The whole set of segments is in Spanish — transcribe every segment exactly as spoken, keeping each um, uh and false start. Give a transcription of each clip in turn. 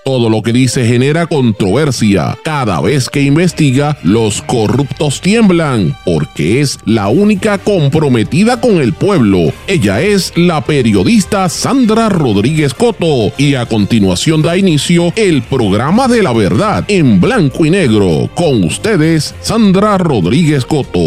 Todo lo que dice genera controversia. Cada vez que investiga, los corruptos tiemblan, porque es la única comprometida con el pueblo. Ella es la periodista Sandra Rodríguez Coto, y a continuación da inicio el programa de la verdad en blanco y negro. Con ustedes, Sandra Rodríguez Coto.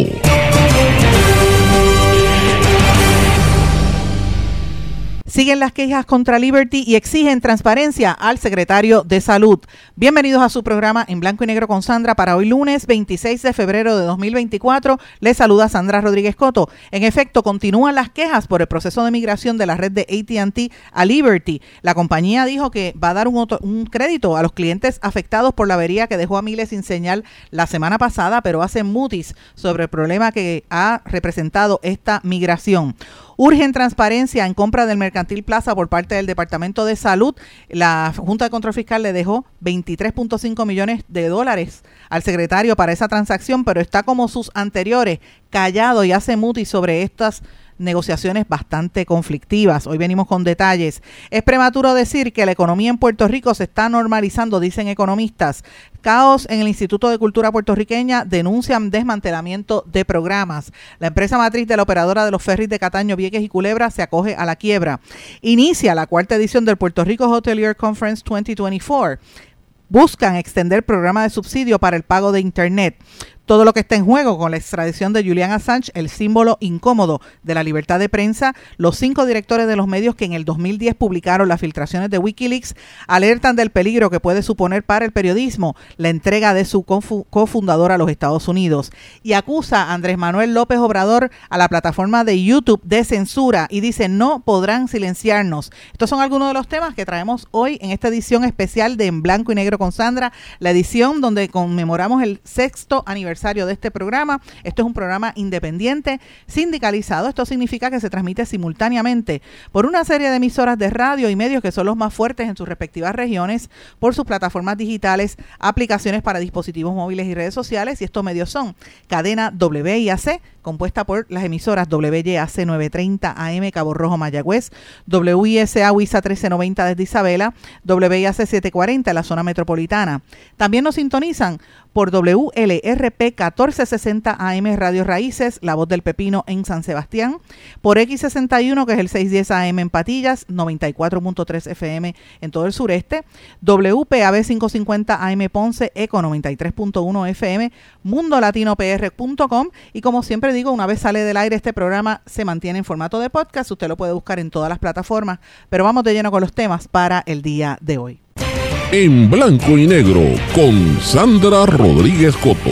Siguen las quejas contra Liberty y exigen transparencia al secretario de Salud. Bienvenidos a su programa en blanco y negro con Sandra para hoy lunes veintiséis de febrero de dos mil veinticuatro. Les saluda Sandra Rodríguez Coto. En efecto, continúan las quejas por el proceso de migración de la red de A T and T a Liberty. La compañía dijo que va a dar un, otro, un crédito a los clientes afectados por la avería que dejó a miles sin señal la semana pasada, pero hacen mutis sobre el problema que ha representado esta migración. Urgen transparencia en compra del Mercantil Plaza por parte del Departamento de Salud. La Junta de Control Fiscal le dejó veintitrés punto cinco millones de dólares al secretario para esa transacción, pero está como sus anteriores, callado y hace mutis sobre estas negociaciones bastante conflictivas. Hoy venimos con detalles. Es prematuro decir que la economía en Puerto Rico se está normalizando, dicen economistas. Caos en el Instituto de Cultura Puertorriqueña, denuncian desmantelamiento de programas. La empresa matriz de la operadora de los ferries de Cataño, Vieques y Culebra se acoge a la quiebra. Inicia la cuarta edición del Puerto Rico Hotelier Conference veinte veinticuatro. Buscan extender programa de subsidio para el pago de Internet. Todo lo que está en juego con la extradición de Julian Assange, el símbolo incómodo de la libertad de prensa. Los cinco directores de los medios que en el dos mil diez publicaron las filtraciones de Wikileaks alertan del peligro que puede suponer para el periodismo la entrega de su cofu- cofundador a los Estados Unidos. Y acusa a Andrés Manuel López Obrador a la plataforma de YouTube de censura y dice no podrán silenciarnos. Estos son algunos de los temas que traemos hoy en esta edición especial de En Blanco y Negro con Sandra, la edición donde conmemoramos el sexto aniversario de este programa. Esto es un programa independiente, sindicalizado. Esto significa que se transmite simultáneamente por una serie de emisoras de radio y medios que son los más fuertes en sus respectivas regiones, por sus plataformas digitales, aplicaciones para dispositivos móviles y redes sociales. Y estos medios son cadena W I A C, compuesta por las emisoras W Y A C novecientos treinta A M Cabo Rojo Mayagüez, W I S A WISA trece noventa desde Isabela, W I A C setecientos cuarenta en la zona metropolitana. También nos sintonizan por W L R P catorce sesenta A M Radio Raíces, La Voz del Pepino en San Sebastián, por X sesenta y uno, que es el seiscientos diez A M en Patillas, noventa y cuatro punto tres F M en todo el sureste, W P A B quinientos cincuenta A M Ponce, Eco noventa y tres punto uno F M, mundo latino p r punto com, y como siempre digo, una vez sale del aire este programa se mantiene en formato de podcast, usted lo puede buscar en todas las plataformas, pero vamos de lleno con los temas para el día de hoy. En blanco y negro con Sandra Rodríguez Coto.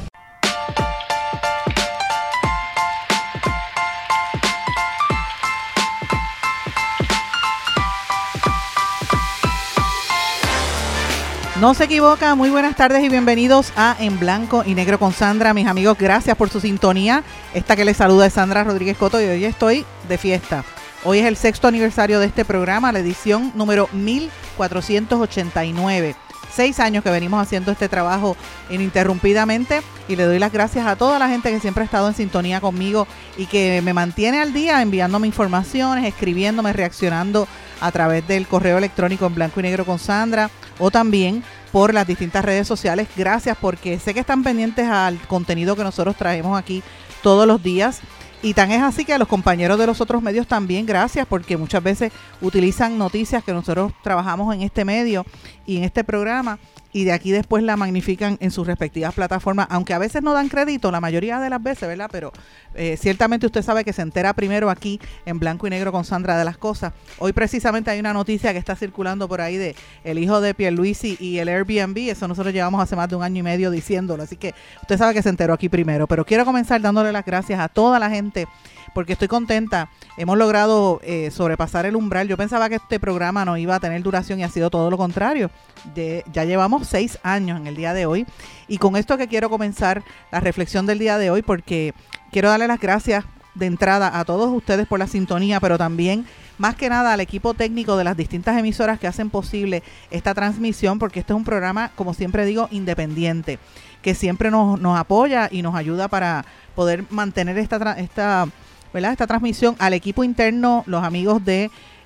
No se equivoca, muy buenas tardes y bienvenidos a En Blanco y Negro con Sandra. Mis amigos, gracias por su sintonía. Esta que les saluda es Sandra Rodríguez Coto y hoy estoy de fiesta. Hoy es el sexto aniversario de este programa, la edición número mil cuatrocientos ochenta y nueve. Seis años que venimos haciendo este trabajo ininterrumpidamente y le doy las gracias a toda la gente que siempre ha estado en sintonía conmigo y que me mantiene al día enviándome informaciones, escribiéndome, reaccionando a través del correo electrónico en blanco y negro con Sandra o también por las distintas redes sociales. Gracias porque sé que están pendientes al contenido que nosotros traemos aquí todos los días. Y tan es así que a los compañeros de los otros medios también gracias, porque muchas veces utilizan noticias que nosotros trabajamos en este medio y en este programa y de aquí después la magnifican en sus respectivas plataformas, aunque a veces no dan crédito, la mayoría de las veces, ¿verdad? Pero eh, ciertamente usted sabe que se entera primero aquí en Blanco y Negro con Sandra de las cosas. Hoy precisamente hay una noticia que está circulando por ahí de el hijo de Pierluisi y el Airbnb, eso nosotros llevamos hace más de un año y medio diciéndolo, así que usted sabe que se enteró aquí primero, pero quiero comenzar dándole las gracias a toda la gente porque estoy contenta. Hemos logrado eh, sobrepasar el umbral. Yo pensaba que este programa no iba a tener duración y ha sido todo lo contrario. De, ya llevamos seis años en el día de hoy. Y con esto que quiero comenzar la reflexión del día de hoy, porque quiero darle las gracias de entrada a todos ustedes por la sintonía, pero también, más que nada, al equipo técnico de las distintas emisoras que hacen posible esta transmisión, porque este es un programa, como siempre digo, independiente, que siempre nos, nos apoya y nos ayuda para poder mantener esta, esta, ¿verdad? esta transmisión. Al equipo interno, los amigos de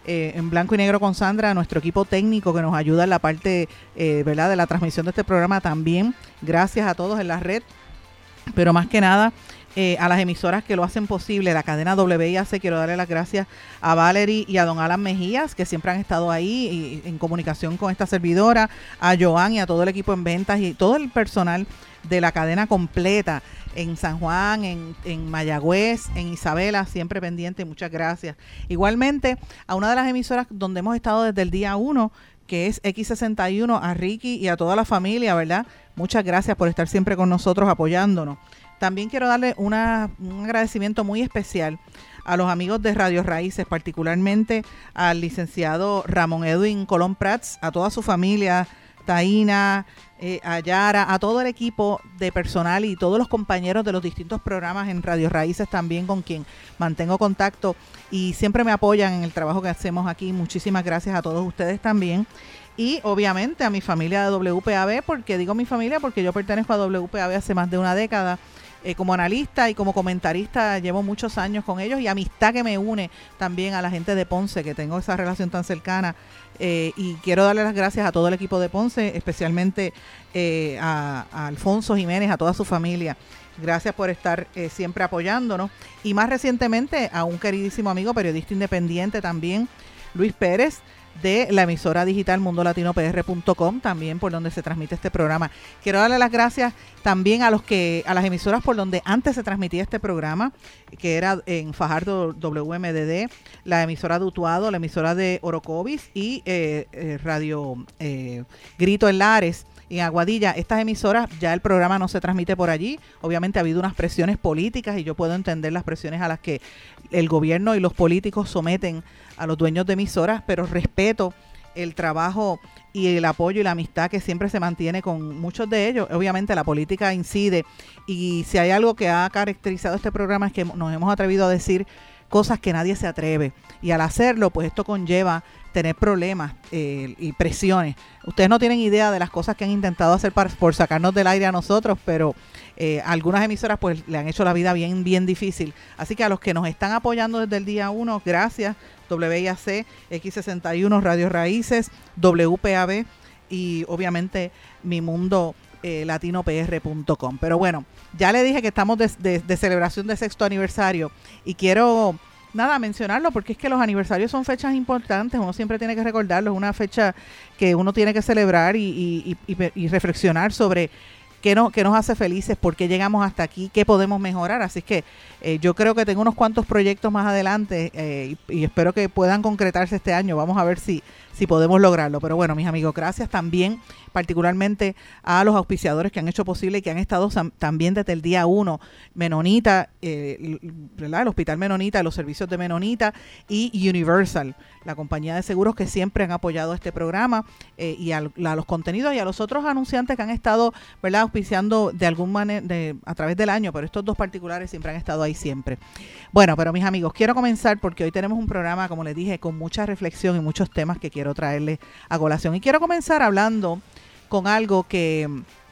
eh, en Blanco y Negro con Sandra, nuestro equipo técnico que nos ayuda en la parte eh, ¿verdad? de la transmisión de este programa también. Gracias a todos en la red, pero más que nada eh, a las emisoras que lo hacen posible, la cadena W I A C. Quiero darle las gracias a Valerie y a don Alan Mejías, que siempre han estado ahí y, en comunicación con esta servidora, a Joan y a todo el equipo en ventas y todo el personal de la cadena completa en San Juan, en, en Mayagüez, en Isabela, siempre pendiente. Muchas gracias. Igualmente a una de las emisoras donde hemos estado desde el día uno, que es X sesenta y uno, a Ricky y a toda la familia, ¿verdad? Muchas gracias por estar siempre con nosotros apoyándonos. También quiero darle una, un agradecimiento muy especial a los amigos de Radio Raíces, particularmente al licenciado Ramón Edwin Colón Prats, a toda su familia, Taína, eh, a Yara, a todo el equipo de personal y todos los compañeros de los distintos programas en Radio Raíces también, con quien mantengo contacto y siempre me apoyan en el trabajo que hacemos aquí. Muchísimas gracias a todos ustedes también. Y obviamente a mi familia de W P A B, porque digo mi familia porque yo pertenezco a W P A B hace más de una década. Eh, como analista y como comentarista llevo muchos años con ellos, y amistad que me une también a la gente de Ponce, que tengo esa relación tan cercana, eh, y quiero darle las gracias a todo el equipo de Ponce, especialmente eh, a, a Alfonso Jiménez, a toda su familia. Gracias por estar eh, siempre apoyándonos, y más recientemente a un queridísimo amigo periodista independiente también, Luis Pérez, de la emisora digital mundo latino p r punto com, también por donde se transmite este programa. Quiero darle las gracias también a los que a las emisoras por donde antes se transmitía este programa, que era en Fajardo W M D D, la emisora de Utuado, la emisora de Orocovis y eh, eh, Radio eh, Grito en Lares. En Aguadilla, estas emisoras, ya el programa no se transmite por allí. Obviamente ha habido unas presiones políticas y yo puedo entender las presiones a las que el gobierno y los políticos someten a los dueños de emisoras, pero respeto el trabajo y el apoyo y la amistad que siempre se mantiene con muchos de ellos. Obviamente la política incide, y si hay algo que ha caracterizado este programa es que nos hemos atrevido a decir cosas que nadie se atreve, y al hacerlo pues esto conlleva tener problemas eh, y presiones. Ustedes no tienen idea de las cosas que han intentado hacer para, por sacarnos del aire a nosotros, pero eh, algunas emisoras pues le han hecho la vida bien, bien difícil. Así que a los que nos están apoyando desde el día uno, gracias. W I A C, X sesenta y uno, Radio Raíces, W P A B y obviamente mi mundo eh, latino p r punto com. Pero bueno, ya le dije que estamos de, de, de celebración de sexto aniversario, y quiero nada, mencionarlo, porque es que los aniversarios son fechas importantes, uno siempre tiene que recordarlo, es una fecha que uno tiene que celebrar y, y, y, y reflexionar sobre qué, no, qué nos hace felices, por qué llegamos hasta aquí, qué podemos mejorar. Así que eh, yo creo que tengo unos cuantos proyectos más adelante eh, y, y espero que puedan concretarse este año. Vamos a ver si, si podemos lograrlo. Pero bueno, mis amigos, gracias también particularmente a los auspiciadores que han hecho posible y que han estado también desde el día uno, Menonita, eh, ¿verdad? El Hospital Menonita, los servicios de Menonita y Universal, la compañía de seguros que siempre han apoyado este programa eh, y a, a los contenidos y a los otros anunciantes que han estado, ¿verdad?, auspiciando de algún manera de, a través del año, pero estos dos particulares siempre han estado ahí siempre. Bueno, pero mis amigos, quiero comenzar porque hoy tenemos un programa, como les dije, con mucha reflexión y muchos temas que quiero traerles a colación. Y quiero comenzar hablando con algo que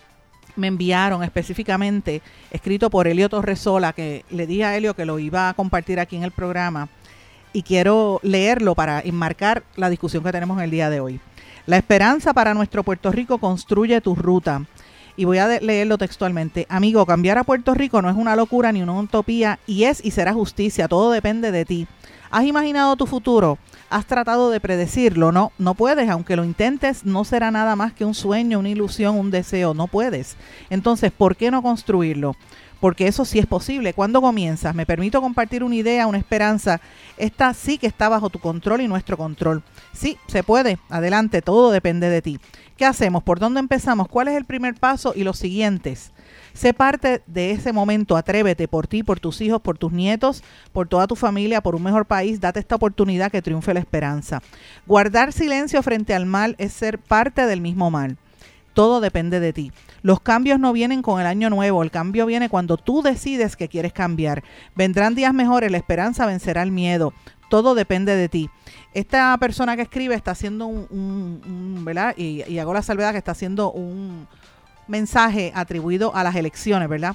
me enviaron específicamente, escrito por Elio Torresola, que le dije a Elio que lo iba a compartir aquí en el programa, y quiero leerlo para enmarcar la discusión que tenemos en el día de hoy. La esperanza para nuestro Puerto Rico construye tu ruta. Y voy a de- leerlo textualmente. Amigo, cambiar a Puerto Rico no es una locura ni una utopía, y es y será justicia, todo depende de ti. ¿Has imaginado tu futuro? ¿Has tratado de predecirlo? No, no puedes, aunque lo intentes, no será nada más que un sueño, una ilusión, un deseo, no puedes. Entonces, ¿por qué no construirlo? Porque eso sí es posible. ¿Cuándo comienzas? Me permito compartir una idea, una esperanza. Esta sí que está bajo tu control y nuestro control. Sí, se puede. Adelante, todo depende de ti. ¿Qué hacemos? ¿Por dónde empezamos? ¿Cuál es el primer paso? Y los siguientes. Sé parte de ese momento, atrévete por ti, por tus hijos, por tus nietos, por toda tu familia, por un mejor país. Date esta oportunidad que triunfe la esperanza. Guardar silencio frente al mal es ser parte del mismo mal. Todo depende de ti. Los cambios no vienen con el año nuevo, el cambio viene cuando tú decides que quieres cambiar. Vendrán días mejores, la esperanza vencerá el miedo. Todo depende de ti. Esta persona que escribe está haciendo un, un, un ¿verdad? Y, y hago la salvedad que está haciendo un mensaje atribuido a las elecciones, ¿verdad?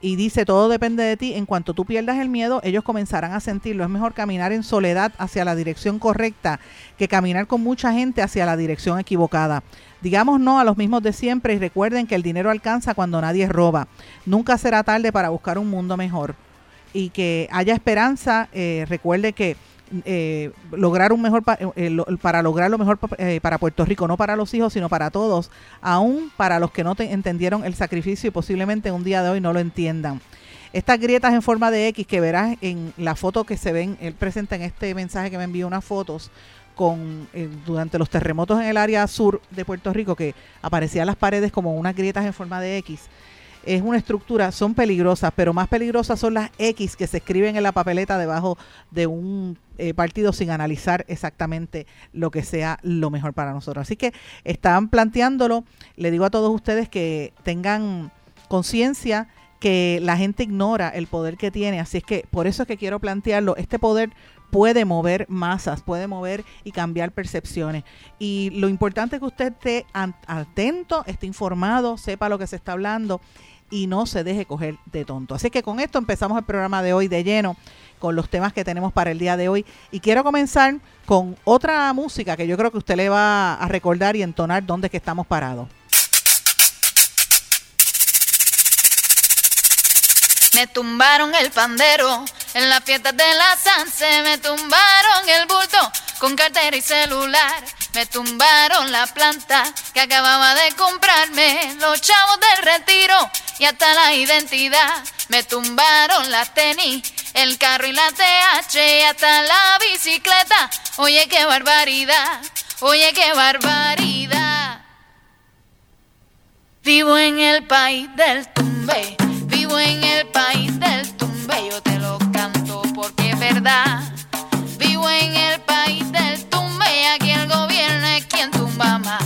Y dice, todo depende de ti. En cuanto tú pierdas el miedo, ellos comenzarán a sentirlo. Es mejor caminar en soledad hacia la dirección correcta que caminar con mucha gente hacia la dirección equivocada. Digamos no a los mismos de siempre y recuerden que el dinero alcanza cuando nadie roba. Nunca será tarde para buscar un mundo mejor. Y que haya esperanza. Eh, recuerde que Eh, lograr un mejor pa, eh, lo, para lograr lo mejor pa, eh, para Puerto Rico, no para los hijos sino para todos, aún para los que no te entendieron el sacrificio y posiblemente un día de hoy no lo entiendan. Estas grietas en forma de X que verás en la foto que se ven, él presenta en este mensaje que me envió unas fotos con eh, durante los terremotos en el área sur de Puerto Rico, que aparecían las paredes como unas grietas en forma de X. Es una estructura, son peligrosas, pero más peligrosas son las X que se escriben en la papeleta debajo de un eh, partido sin analizar exactamente lo que sea lo mejor para nosotros. Así que están planteándolo. Le digo a todos ustedes que tengan conciencia que la gente ignora el poder que tiene. Así es que por eso es que quiero plantearlo. Este poder puede mover masas, puede mover y cambiar percepciones. Y lo importante es que usted esté atento, esté informado, sepa lo que se está hablando y no se deje coger de tonto. Así que con esto empezamos el programa de hoy de lleno con los temas que tenemos para el día de hoy. Y quiero comenzar con otra música que yo creo que usted le va a recordar y entonar dónde es que estamos parados. Me tumbaron el pandero en la fiesta de la Sanse, me tumbaron el bulto con cartera y celular, me tumbaron la planta que acababa de comprarme, los chavos del retiro y hasta la identidad, me tumbaron la tenis, el carro y la T H y hasta la bicicleta. Oye, qué barbaridad, oye, qué barbaridad. Vivo en el país del tumbe, vivo en el país del tumbe, yo te lo canto porque es verdad. Vivo en el país del tumbe y aquí el gobierno es quien tumba más.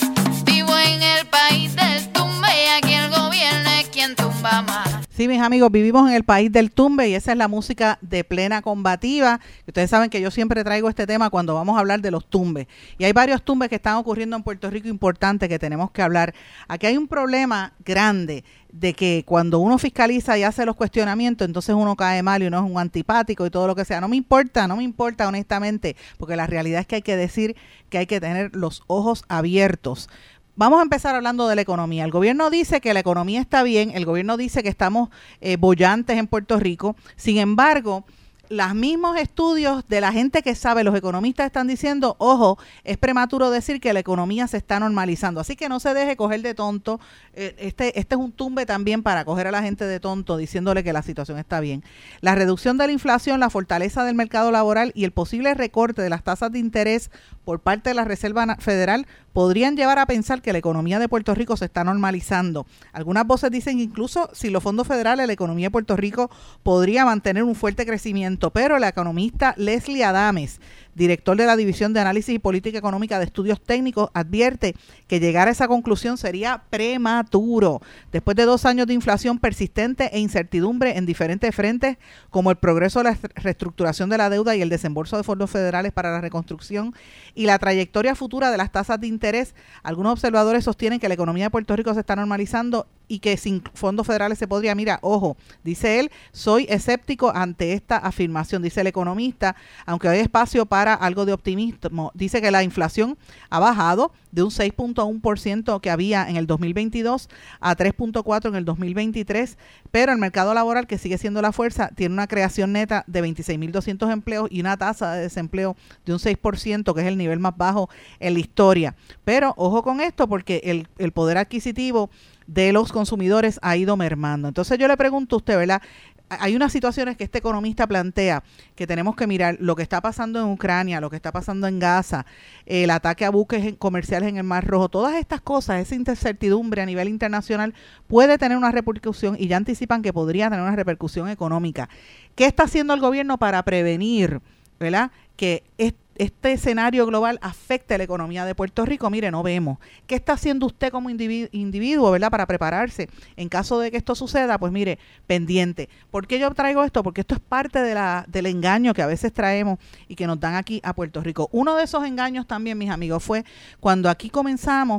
Vivo en el país del tumbe y aquí el gobierno es quien tumba más. Sí, mis amigos, vivimos en el país del tumbe y esa es la música de Plena Combativa. Ustedes saben que yo siempre traigo este tema cuando vamos a hablar de los tumbes. Y hay varios tumbes que están ocurriendo en Puerto Rico importantes que tenemos que hablar. Aquí hay un problema grande de que cuando uno fiscaliza y hace los cuestionamientos, entonces uno cae mal y uno es un antipático y todo lo que sea. No me importa, no me importa honestamente, porque la realidad es que hay que decir que hay que tener los ojos abiertos. Vamos a empezar hablando de la economía. El gobierno dice que la economía está bien, el gobierno dice que estamos eh, bollantes en Puerto Rico. Sin embargo, los mismos estudios de la gente que sabe, los economistas están diciendo, ojo, es prematuro decir que la economía se está normalizando. Así que no se deje coger de tonto. Eh, este, este es un tumbe también para coger a la gente de tonto diciéndole que la situación está bien. La reducción de la inflación, la fortaleza del mercado laboral y el posible recorte de las tasas de interés por parte de la Reserva Federal podrían llevar a pensar que la economía de Puerto Rico se está normalizando. Algunas voces dicen que incluso si los fondos federales, la economía de Puerto Rico podría mantener un fuerte crecimiento, pero la economista Leslie Adames, director de la División de Análisis y Política Económica de Estudios Técnicos, advierte que llegar a esa conclusión sería prematuro. Después de dos años de inflación persistente e incertidumbre en diferentes frentes, como el progreso de la reestructuración de la deuda y el desembolso de fondos federales para la reconstrucción y la trayectoria futura de las tasas de interés, algunos observadores sostienen que la economía de Puerto Rico se está normalizando y que sin fondos federales se podría, mira, ojo, dice él, soy escéptico ante esta afirmación, dice el economista, aunque hay espacio para algo de optimismo. Dice que la inflación ha bajado de un seis punto uno por ciento que había en el dos mil veintidós a tres punto cuatro por ciento en el dos mil veintitrés, pero el mercado laboral, que sigue siendo la fuerza, tiene una creación neta de veintiséis mil doscientos empleos y una tasa de desempleo de un seis por ciento, que es el nivel más bajo en la historia. Pero ojo con esto, porque el, el poder adquisitivo de los consumidores ha ido mermando. Entonces yo le pregunto a usted, ¿verdad? Hay unas situaciones que este economista plantea que tenemos que mirar, lo que está pasando en Ucrania, lo que está pasando en Gaza, el ataque a buques comerciales en el Mar Rojo, todas estas cosas, esa incertidumbre a nivel internacional puede tener una repercusión y ya anticipan que podría tener una repercusión económica. ¿Qué está haciendo el gobierno para prevenir, ¿verdad?, que este este escenario global afecta a la economía de Puerto Rico? Mire, no vemos. ¿Qué está haciendo usted como individuo, individuo, verdad, para prepararse en caso de que esto suceda? Pues mire, pendiente. ¿Por qué yo traigo esto? Porque esto es parte de la, del engaño que a veces traemos y que nos dan aquí a Puerto Rico. Uno de esos engaños también, mis amigos, fue cuando aquí comenzamos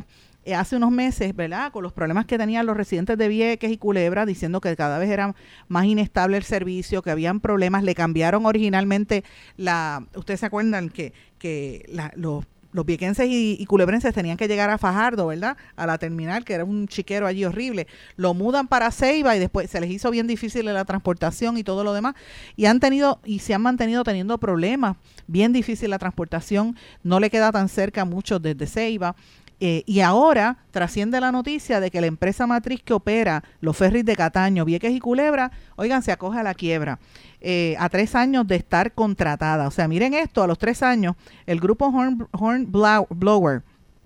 eh, hace unos meses, ¿verdad?, con los problemas que tenían los residentes de Vieques y Culebra, diciendo que cada vez era más inestable el servicio, que habían problemas, le cambiaron originalmente la, ustedes se acuerdan que, que la, los Los viequenses y, y culebrenses tenían que llegar a Fajardo, ¿verdad?, a la terminal, que era un chiquero allí horrible. Lo mudan para Ceiba y después se les hizo bien difícil la transportación y todo lo demás. Y han tenido y se han mantenido teniendo problemas. Bien difícil la transportación. No le queda tan cerca a muchos desde Ceiba. Eh, y ahora trasciende la noticia de que la empresa matriz que opera los ferries de Cataño, Vieques y Culebra, oigan, se acoge a la quiebra. Eh, a tres años de estar contratada. O sea, miren esto, a los tres años, el grupo Horn, Horn Blower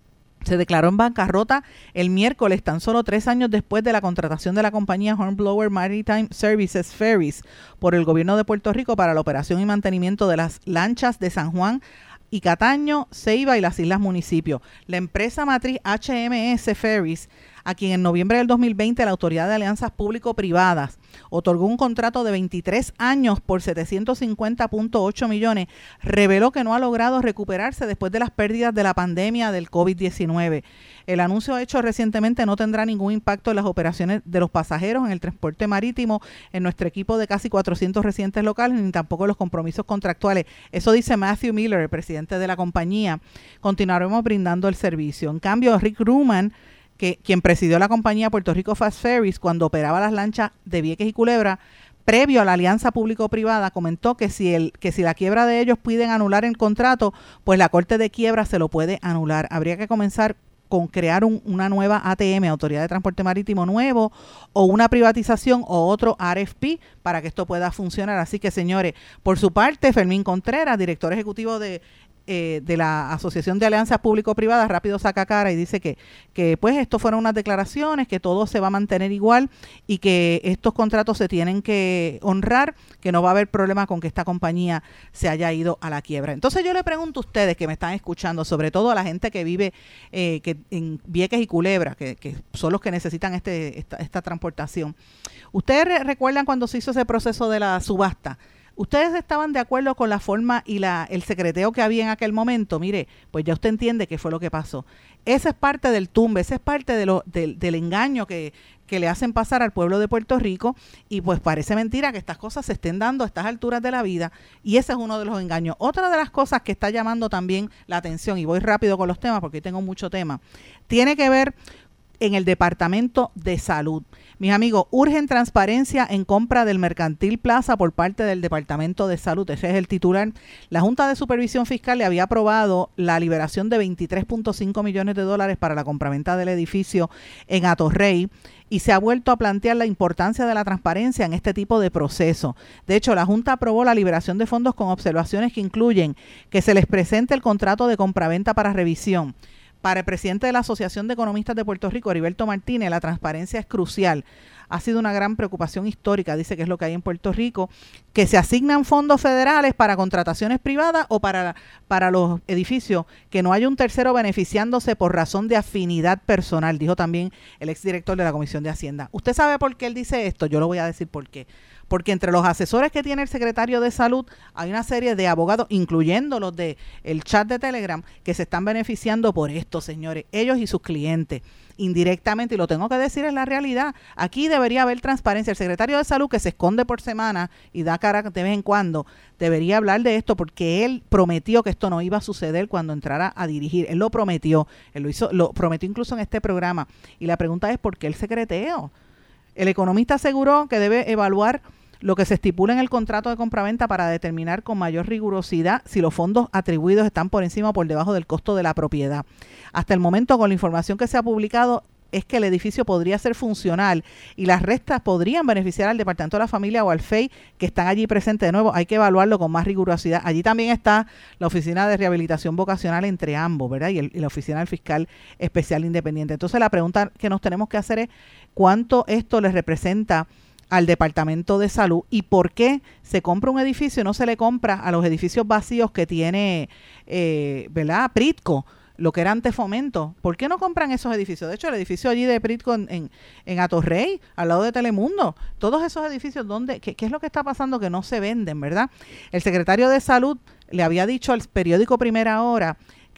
se declaró en bancarrota el miércoles, tan solo tres años después de la contratación de la compañía Hornblower Maritime Services Ferries por el gobierno de Puerto Rico para la operación y mantenimiento de las lanchas de San Juan y Cataño, Ceiba y las Islas Municipios. La empresa matriz H M S Ferries, a quien en noviembre del dos mil veinte la Autoridad de Alianzas Público-Privadas otorgó un contrato de veintitrés años por setecientos cincuenta punto ocho millones, reveló que no ha logrado recuperarse después de las pérdidas de la pandemia del COVID diecinueve. El anuncio hecho recientemente no tendrá ningún impacto en las operaciones de los pasajeros, en el transporte marítimo, en nuestro equipo de casi cuatrocientos residentes locales, ni tampoco en los compromisos contractuales. Eso dice Matthew Miller, el presidente de la compañía. Continuaremos brindando el servicio. En cambio, Rick Ruman, que quien presidió la compañía Puerto Rico Fast Ferries cuando operaba las lanchas de Vieques y Culebra, previo a la alianza público-privada, comentó que si el que si la quiebra de ellos piden anular el contrato, pues la Corte de Quiebra se lo puede anular. Habría que comenzar con crear un, una nueva A T M, Autoridad de Transporte Marítimo nuevo, o una privatización o otro R F P para que esto pueda funcionar. Así que, señores, por su parte, Fermín Contreras, director ejecutivo de Eh, de la Asociación de Alianzas Público-Privadas, rápido saca cara y dice que, que pues esto fueron unas declaraciones, que todo se va a mantener igual y que estos contratos se tienen que honrar, que no va a haber problema con que esta compañía se haya ido a la quiebra. Entonces yo le pregunto a ustedes que me están escuchando, sobre todo a la gente que vive eh, que en Vieques y Culebra, que, que son los que necesitan este esta, esta transportación. ¿Ustedes re- recuerdan cuando se hizo ese proceso de la subasta? ¿Ustedes estaban de acuerdo con la forma y la el secreteo que había en aquel momento? Mire, pues ya usted entiende qué fue lo que pasó. Esa es parte del tumbe, esa es parte de lo, del, del engaño que, que le hacen pasar al pueblo de Puerto Rico, y pues parece mentira que estas cosas se estén dando a estas alturas de la vida, y ese es uno de los engaños. Otra de las cosas que está llamando también la atención, y voy rápido con los temas porque hoy tengo mucho tema, tiene que ver en el Departamento de Salud. Mis amigos, urgen transparencia en compra del Mercantil Plaza por parte del Departamento de Salud. Ese es el titular. La Junta de Supervisión Fiscal le había aprobado la liberación de veintitrés punto cinco millones de dólares para la compraventa del edificio en Atorrey, y se ha vuelto a plantear la importancia de la transparencia en este tipo de proceso. De hecho, la Junta aprobó la liberación de fondos con observaciones que incluyen que se les presente el contrato de compraventa para revisión. Para el presidente de la Asociación de Economistas de Puerto Rico, Heriberto Martínez, la transparencia es crucial. Ha sido una gran preocupación histórica, dice que es lo que hay en Puerto Rico, que se asignan fondos federales para contrataciones privadas o para, para los edificios, que no haya un tercero beneficiándose por razón de afinidad personal, dijo también el exdirector de la Comisión de Hacienda. ¿Usted sabe por qué él dice esto? Yo lo voy a decir por qué. Porque entre los asesores que tiene el secretario de Salud hay una serie de abogados, incluyendo los de el chat de Telegram, que se están beneficiando por esto, señores, ellos y sus clientes, indirectamente, y lo tengo que decir, es la realidad. Aquí debería haber transparencia. El secretario de Salud, que se esconde por semana y da cara de vez en cuando, debería hablar de esto, porque él prometió que esto no iba a suceder cuando entrara a dirigir. Él lo prometió, él lo hizo, lo prometió incluso en este programa. Y la pregunta es, ¿por qué el secreteo? El economista aseguró que debe evaluar lo que se estipula en el contrato de compraventa para determinar con mayor rigurosidad si los fondos atribuidos están por encima o por debajo del costo de la propiedad. Hasta el momento, con la información que se ha publicado, es que el edificio podría ser funcional y las restas podrían beneficiar al Departamento de la Familia o al F E I, que están allí presentes. De nuevo, hay que evaluarlo con más rigurosidad. Allí también está la Oficina de Rehabilitación Vocacional entre ambos, ¿verdad? Y, el, y la Oficina del Fiscal Especial Independiente. Entonces, la pregunta que nos tenemos que hacer es ¿cuánto esto le representa al Departamento de Salud y por qué se compra un edificio y no se le compra a los edificios vacíos que tiene, eh, ¿verdad? Pritco, lo que era antes Fomento? ¿Por qué no compran esos edificios? De hecho, el edificio allí de Pritco en, en, en Atorrey, al lado de Telemundo, todos esos edificios, ¿dónde, qué, ¿qué es lo que está pasando? Que no se venden, ¿verdad? El secretario de Salud le había dicho al periódico Primera Hora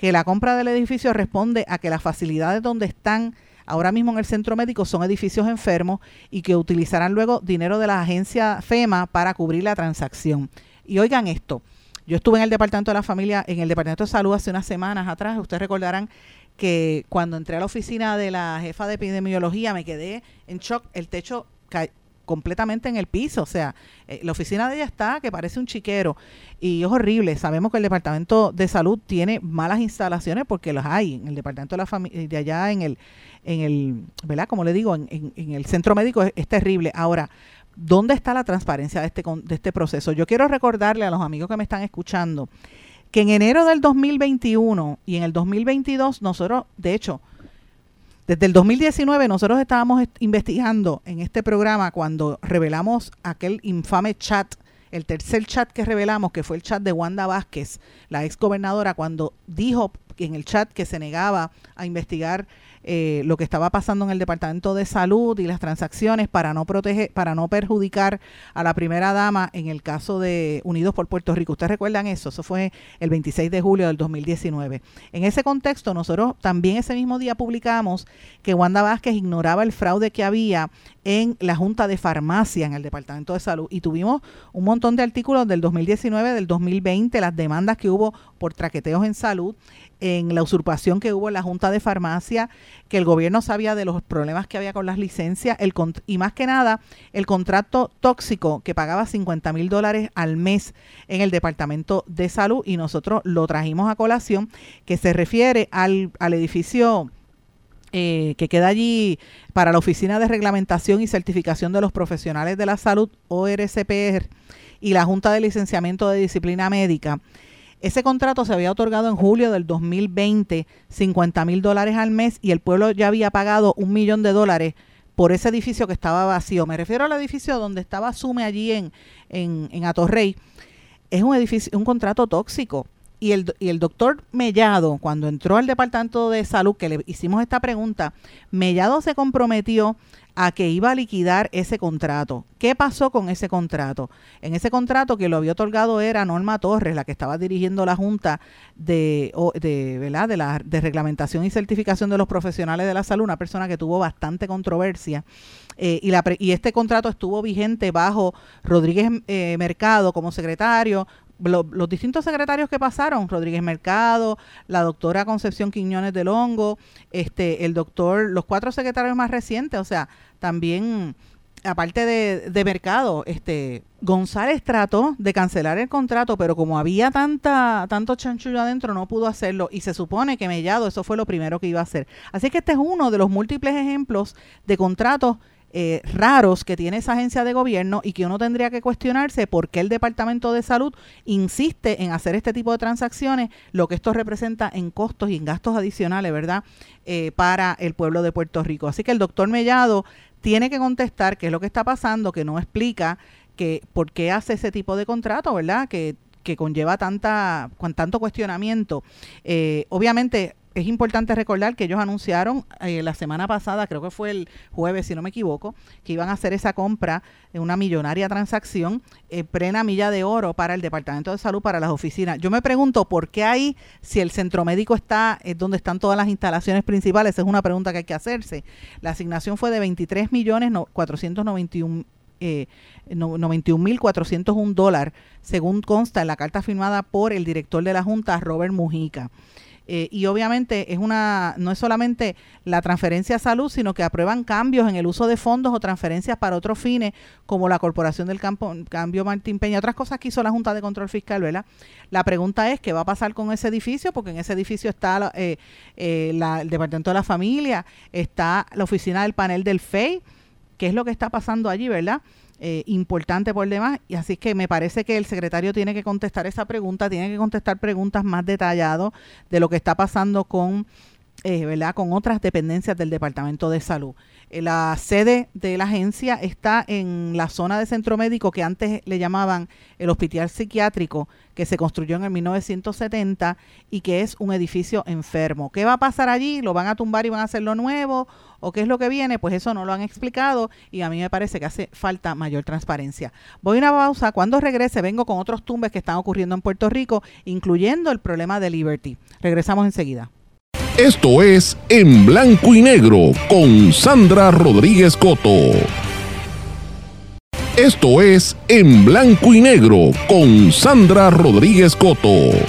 que la compra del edificio responde a que las facilidades donde están ahora mismo en el centro médico son edificios enfermos y que utilizarán luego dinero de la agencia FEMA para cubrir la transacción. Y oigan esto, yo estuve en el Departamento de la Familia, en el Departamento de Salud hace unas semanas atrás, ustedes recordarán que cuando entré a la oficina de la jefa de epidemiología me quedé en shock, el techo cayó completamente en el piso, o sea, eh, la oficina de ella está que parece un chiquero y es horrible. Sabemos que el Departamento de Salud tiene malas instalaciones porque las hay en el Departamento de la Familia, de allá en el, en el, ¿verdad? Como le digo, en, en, en el centro médico es, es terrible. Ahora, ¿dónde está la transparencia de este, de este proceso? Yo quiero recordarle a los amigos que me están escuchando que en enero del dos mil veintiuno y en el dos mil veintidós nosotros, de hecho, desde el dos mil diecinueve nosotros estábamos investigando en este programa cuando revelamos aquel infame chat, el tercer chat que revelamos, que fue el chat de Wanda Vázquez, la ex gobernadora, cuando dijo en el chat que se negaba a investigar eh, lo que estaba pasando en el Departamento de Salud y las transacciones para no proteger, para no perjudicar a la primera dama en el caso de Unidos por Puerto Rico. ¿Ustedes recuerdan eso? Eso fue el veintiséis de julio del dos mil diecinueve. En ese contexto, nosotros también ese mismo día publicamos que Wanda Vázquez ignoraba el fraude que había en la Junta de Farmacia en el Departamento de Salud y tuvimos un montón de artículos del dos mil diecinueve, del dos mil veinte, las demandas que hubo por traqueteos en salud, en la usurpación que hubo en la Junta de Farmacia, que el gobierno sabía de los problemas que había con las licencias, el y más que nada el contrato tóxico que pagaba cincuenta mil dólares al mes en el Departamento de Salud, y nosotros lo trajimos a colación, que se refiere al, al edificio eh, que queda allí para la Oficina de Reglamentación y Certificación de los Profesionales de la Salud, O R C P R, y la Junta de Licenciamiento de Disciplina Médica. Ese contrato se había otorgado en julio del dos mil veinte, cincuenta mil dólares al mes, y el pueblo ya había pagado un millón de dólares por ese edificio que estaba vacío. Me refiero al edificio donde estaba Sume allí en, en, en Atorrey. Es un edificio, un contrato tóxico. Y el, y el doctor Mellado, cuando entró al Departamento de Salud, que le hicimos esta pregunta, Mellado se comprometió a que iba a liquidar ese contrato. ¿Qué pasó con ese contrato? En ese contrato que lo había otorgado era Norma Torres, la que estaba dirigiendo la Junta de, de, ¿verdad? de, la, de Reglamentación y Certificación de los Profesionales de la Salud, una persona que tuvo bastante controversia. Eh, y, la, y este contrato estuvo vigente bajo Rodríguez eh, Mercado como secretario. Los, los distintos secretarios que pasaron, Rodríguez Mercado, la doctora Concepción Quiñones del Hongo, este, el doctor, los cuatro secretarios más recientes, o sea, también, aparte de, de Mercado, este, González trató de cancelar el contrato, pero como había tanta, tanto chanchullo adentro, no pudo hacerlo, y se supone que Mellado eso fue lo primero que iba a hacer. Así que este es uno de los múltiples ejemplos de contratos Eh, raros que tiene esa agencia de gobierno, y que uno tendría que cuestionarse por qué el Departamento de Salud insiste en hacer este tipo de transacciones, lo que esto representa en costos y en gastos adicionales, ¿verdad? Eh, para el pueblo de Puerto Rico. Así que el doctor Mellado tiene que contestar qué es lo que está pasando, que no explica que por qué hace ese tipo de contrato, ¿verdad? Que, que conlleva tanta, con tanto cuestionamiento. Eh, obviamente, es importante recordar que ellos anunciaron eh, la semana pasada, creo que fue el jueves, si no me equivoco, que iban a hacer esa compra de una millonaria transacción, eh, plena milla de oro para el Departamento de Salud, para las oficinas. Yo me pregunto por qué ahí, si el centro médico está eh, donde están todas las instalaciones principales, esa es una pregunta que hay que hacerse. La asignación fue de veintitrés millones cuatrocientos noventa y un Eh, noventa y un mil cuatrocientos uno dólares, según consta en la carta firmada por el director de la Junta, Robert Mujica. Eh, y obviamente es una, no es solamente la transferencia a salud, sino que aprueban cambios en el uso de fondos o transferencias para otros fines, como la Corporación del Campo, Cambio Martín Peña, otras cosas que hizo la Junta de Control Fiscal, ¿verdad? La pregunta es qué va a pasar con ese edificio, porque en ese edificio está eh, eh, la, el Departamento de la Familia, está la oficina del panel del F E I, qué es lo que está pasando allí, ¿verdad? Eh, importante por demás, y así que me parece que el secretario tiene que contestar esa pregunta, tiene que contestar preguntas más detalladas de lo que está pasando con eh, ¿verdad?, con otras dependencias del Departamento de Salud. Eh, la sede de la agencia está en la zona de centro médico que antes le llamaban el Hospital Psiquiátrico, que se construyó en el mil novecientos setenta y que es un edificio enfermo. ¿Qué va a pasar allí? ¿Lo van a tumbar y van a hacerlo nuevo? ¿O qué es lo que viene? Pues eso no lo han explicado y a mí me parece que hace falta mayor transparencia. Voy a una pausa. Cuando regrese vengo con otros tumbes que están ocurriendo en Puerto Rico, incluyendo el problema de Liberty. Regresamos enseguida. Esto es En Blanco y Negro con Sandra Rodríguez Coto. Esto es En Blanco y Negro con Sandra Rodríguez Coto.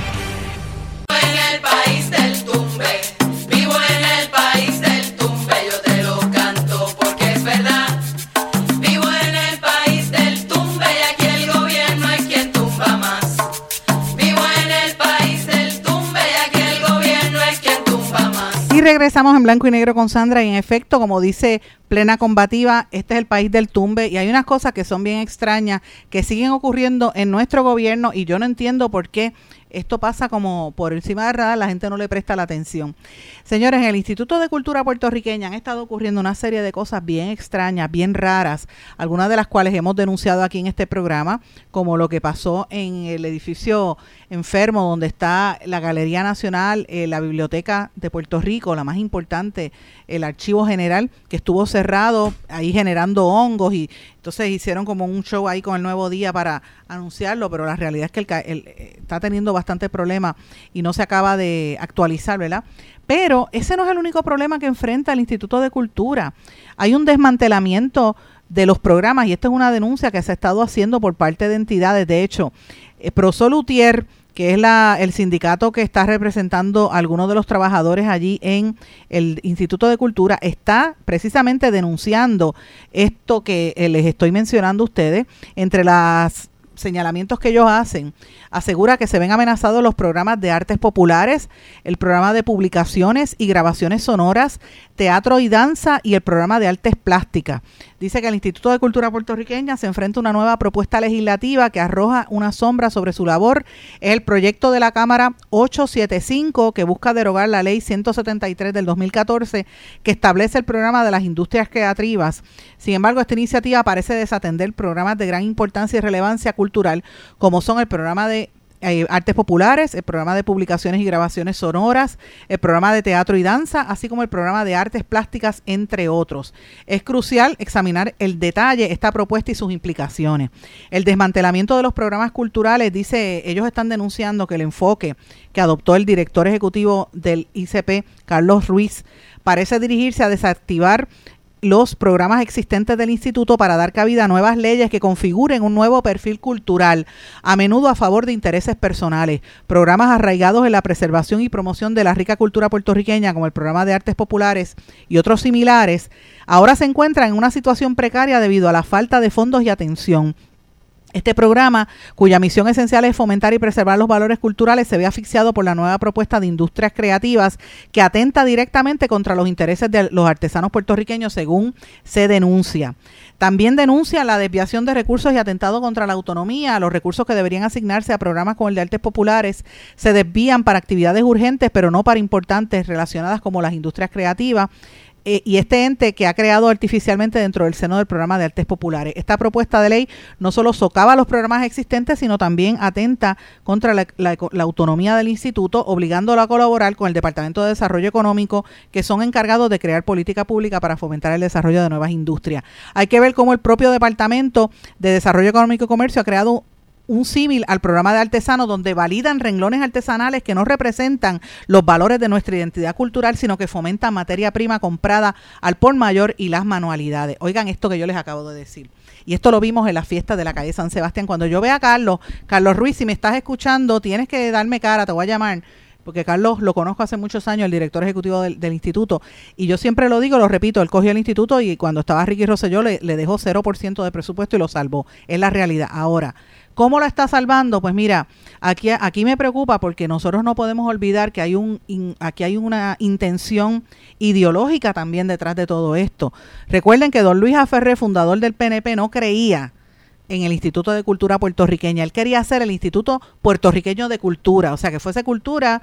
Regresamos en Blanco y Negro con Sandra y en efecto, como dice Plena Combativa, este es el país del tumbe y hay unas cosas que son bien extrañas que siguen ocurriendo en nuestro gobierno y yo no entiendo por qué esto pasa como por encima de radar, la gente no le presta la atención. Señores, en el Instituto de Cultura Puertorriqueña han estado ocurriendo una serie de cosas bien extrañas, bien raras, algunas de las cuales hemos denunciado aquí en este programa, como lo que pasó en el edificio enfermo donde está la Galería Nacional, eh, la Biblioteca de Puerto Rico, la más importante, el Archivo General, que estuvo cerrado ahí generando hongos y entonces hicieron como un show ahí con el Nuevo Día para anunciarlo, pero la realidad es que el, el, está teniendo bastante problema y no se acaba de actualizar, ¿verdad? Pero ese no es el único problema que enfrenta el Instituto de Cultura. Hay un desmantelamiento de los programas y esta es una denuncia que se ha estado haciendo por parte de entidades. De hecho, eh, Prosolutier, que es la, el sindicato que está representando a algunos de los trabajadores allí en el Instituto de Cultura, está precisamente denunciando esto que eh, les estoy mencionando a ustedes. Entre los señalamientos que ellos hacen, asegura que se ven amenazados los programas de artes populares, el programa de publicaciones y grabaciones sonoras, teatro y danza y el programa de artes plásticas. Dice que el Instituto de Cultura Puertorriqueña se enfrenta a una nueva propuesta legislativa que arroja una sombra sobre su labor. Es el proyecto de la Cámara ochocientos setenta y cinco que busca derogar la ley ciento setenta y tres del dos mil catorce que establece el programa de las industrias creativas. Sin embargo, esta iniciativa parece desatender programas de gran importancia y relevancia cultural como son el programa de Eh, artes populares, el programa de publicaciones y grabaciones sonoras, el programa de teatro y danza, así como el programa de artes plásticas, entre otros. Es crucial examinar el detalle, esta propuesta y sus implicaciones. El desmantelamiento de los programas culturales, dice, ellos están denunciando que el enfoque que adoptó el director ejecutivo del I C P, Carlos Ruiz, parece dirigirse a desactivar los programas existentes del instituto para dar cabida a nuevas leyes que configuren un nuevo perfil cultural, a menudo a favor de intereses personales. Programas arraigados en la preservación y promoción de la rica cultura puertorriqueña, como el programa de artes populares y otros similares, ahora se encuentran en una situación precaria debido a la falta de fondos y atención. Este programa, cuya misión esencial es fomentar y preservar los valores culturales, se ve asfixiado por la nueva propuesta de industrias creativas que atenta directamente contra los intereses de los artesanos puertorriqueños, según se denuncia. También denuncia la desviación de recursos y atentado contra la autonomía. Los recursos que deberían asignarse a programas como el de artes populares se desvían para actividades urgentes, pero no para importantes relacionadas como las industrias creativas. Eh, y este ente que ha creado artificialmente dentro del seno del programa de artes populares. Esta propuesta de ley no solo socava los programas existentes, sino también atenta contra la, la, la autonomía del instituto, obligándolo a colaborar con el Departamento de Desarrollo Económico, que son encargados de crear política pública para fomentar el desarrollo de nuevas industrias. Hay que ver cómo el propio Departamento de Desarrollo Económico y Comercio ha creado un símil al programa de artesanos, donde validan renglones artesanales que no representan los valores de nuestra identidad cultural, sino que fomentan materia prima comprada al por mayor y las manualidades. Oigan esto que yo les acabo de decir. Y esto lo vimos en la fiesta de la calle San Sebastián. Cuando yo vea a Carlos, Carlos Ruiz, si me estás escuchando, tienes que darme cara, te voy a llamar, porque Carlos lo conozco hace muchos años, el director ejecutivo del, del instituto, y yo siempre lo digo, lo repito, él cogió el instituto y cuando estaba Ricky Rosselló le, le dejó cero por ciento de presupuesto y lo salvó. Es la realidad. Ahora, ¿cómo lo está salvando? Pues mira, aquí, aquí me preocupa porque nosotros no podemos olvidar que hay un in, aquí hay una intención ideológica también detrás de todo esto. Recuerden que don Luis Aferré, fundador del P N P, no creía en el Instituto de Cultura Puertorriqueña. Él quería hacer el Instituto Puertorriqueño de Cultura, o sea, que fuese cultura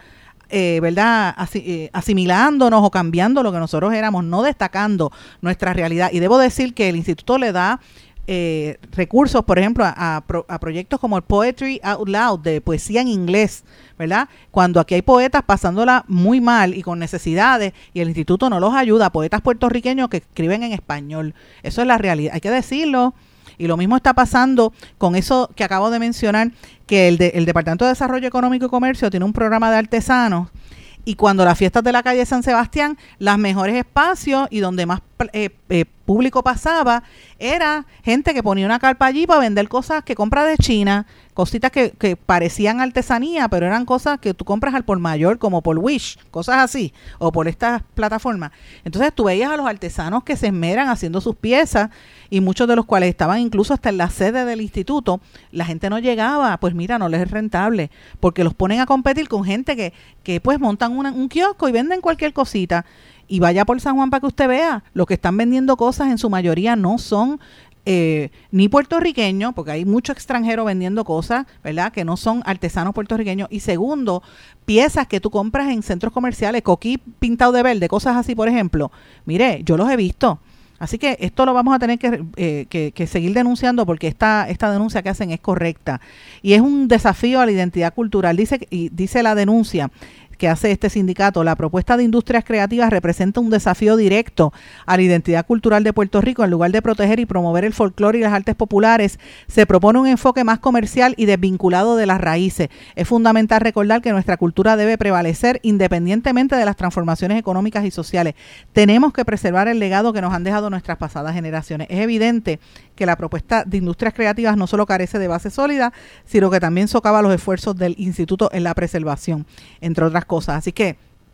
eh, ¿verdad?, Asi, eh, asimilándonos o cambiando lo que nosotros éramos, no destacando nuestra realidad. Y debo decir que el instituto le da eh, recursos, por ejemplo, a, a, pro, a proyectos como el Poetry Out Loud, de poesía en inglés, ¿verdad? Cuando aquí hay poetas pasándola muy mal y con necesidades y el instituto no los ayuda, poetas puertorriqueños que escriben en español. Eso es la realidad, hay que decirlo. Y lo mismo está pasando con eso que acabo de mencionar, que el, de, el Departamento de Desarrollo Económico y Comercio tiene un programa de artesanos, y cuando las fiestas de la calle San Sebastián, los mejores espacios y donde más eh, eh, público pasaba, era gente que ponía una carpa allí para vender cosas que compra de China, cositas que, que parecían artesanía, pero eran cosas que tú compras al por mayor, como por Wish, cosas así, o por estas plataformas. Entonces tú veías a los artesanos que se esmeran haciendo sus piezas, y muchos de los cuales estaban incluso hasta en la sede del instituto. La gente no llegaba, pues mira, no les es rentable, porque los ponen a competir con gente que, que pues montan una, un kiosco y venden cualquier cosita. Y vaya por San Juan para que usted vea, los que están vendiendo cosas en su mayoría no son eh, ni puertorriqueños, porque hay mucho extranjero vendiendo cosas, ¿verdad?, que no son artesanos puertorriqueños. Y segundo, piezas que tú compras en centros comerciales, coquí pintado de verde, cosas así, por ejemplo. Mire, yo los he visto. Así que esto lo vamos a tener que, eh, que, que seguir denunciando, porque esta, esta denuncia que hacen es correcta. Y es un desafío a la identidad cultural. Dice, y dice la denuncia que hace este sindicato: la propuesta de industrias creativas representa un desafío directo a la identidad cultural de Puerto Rico. En lugar de proteger y promover el folclore y las artes populares, se propone un enfoque más comercial y desvinculado de las raíces. Es fundamental recordar que nuestra cultura debe prevalecer independientemente de las transformaciones económicas y sociales. Tenemos que preservar el legado que nos han dejado nuestras pasadas generaciones. Es evidente que la propuesta de industrias creativas no solo carece de base sólida, sino que también socava los esfuerzos del instituto en la preservación, entre otras cosas. Así que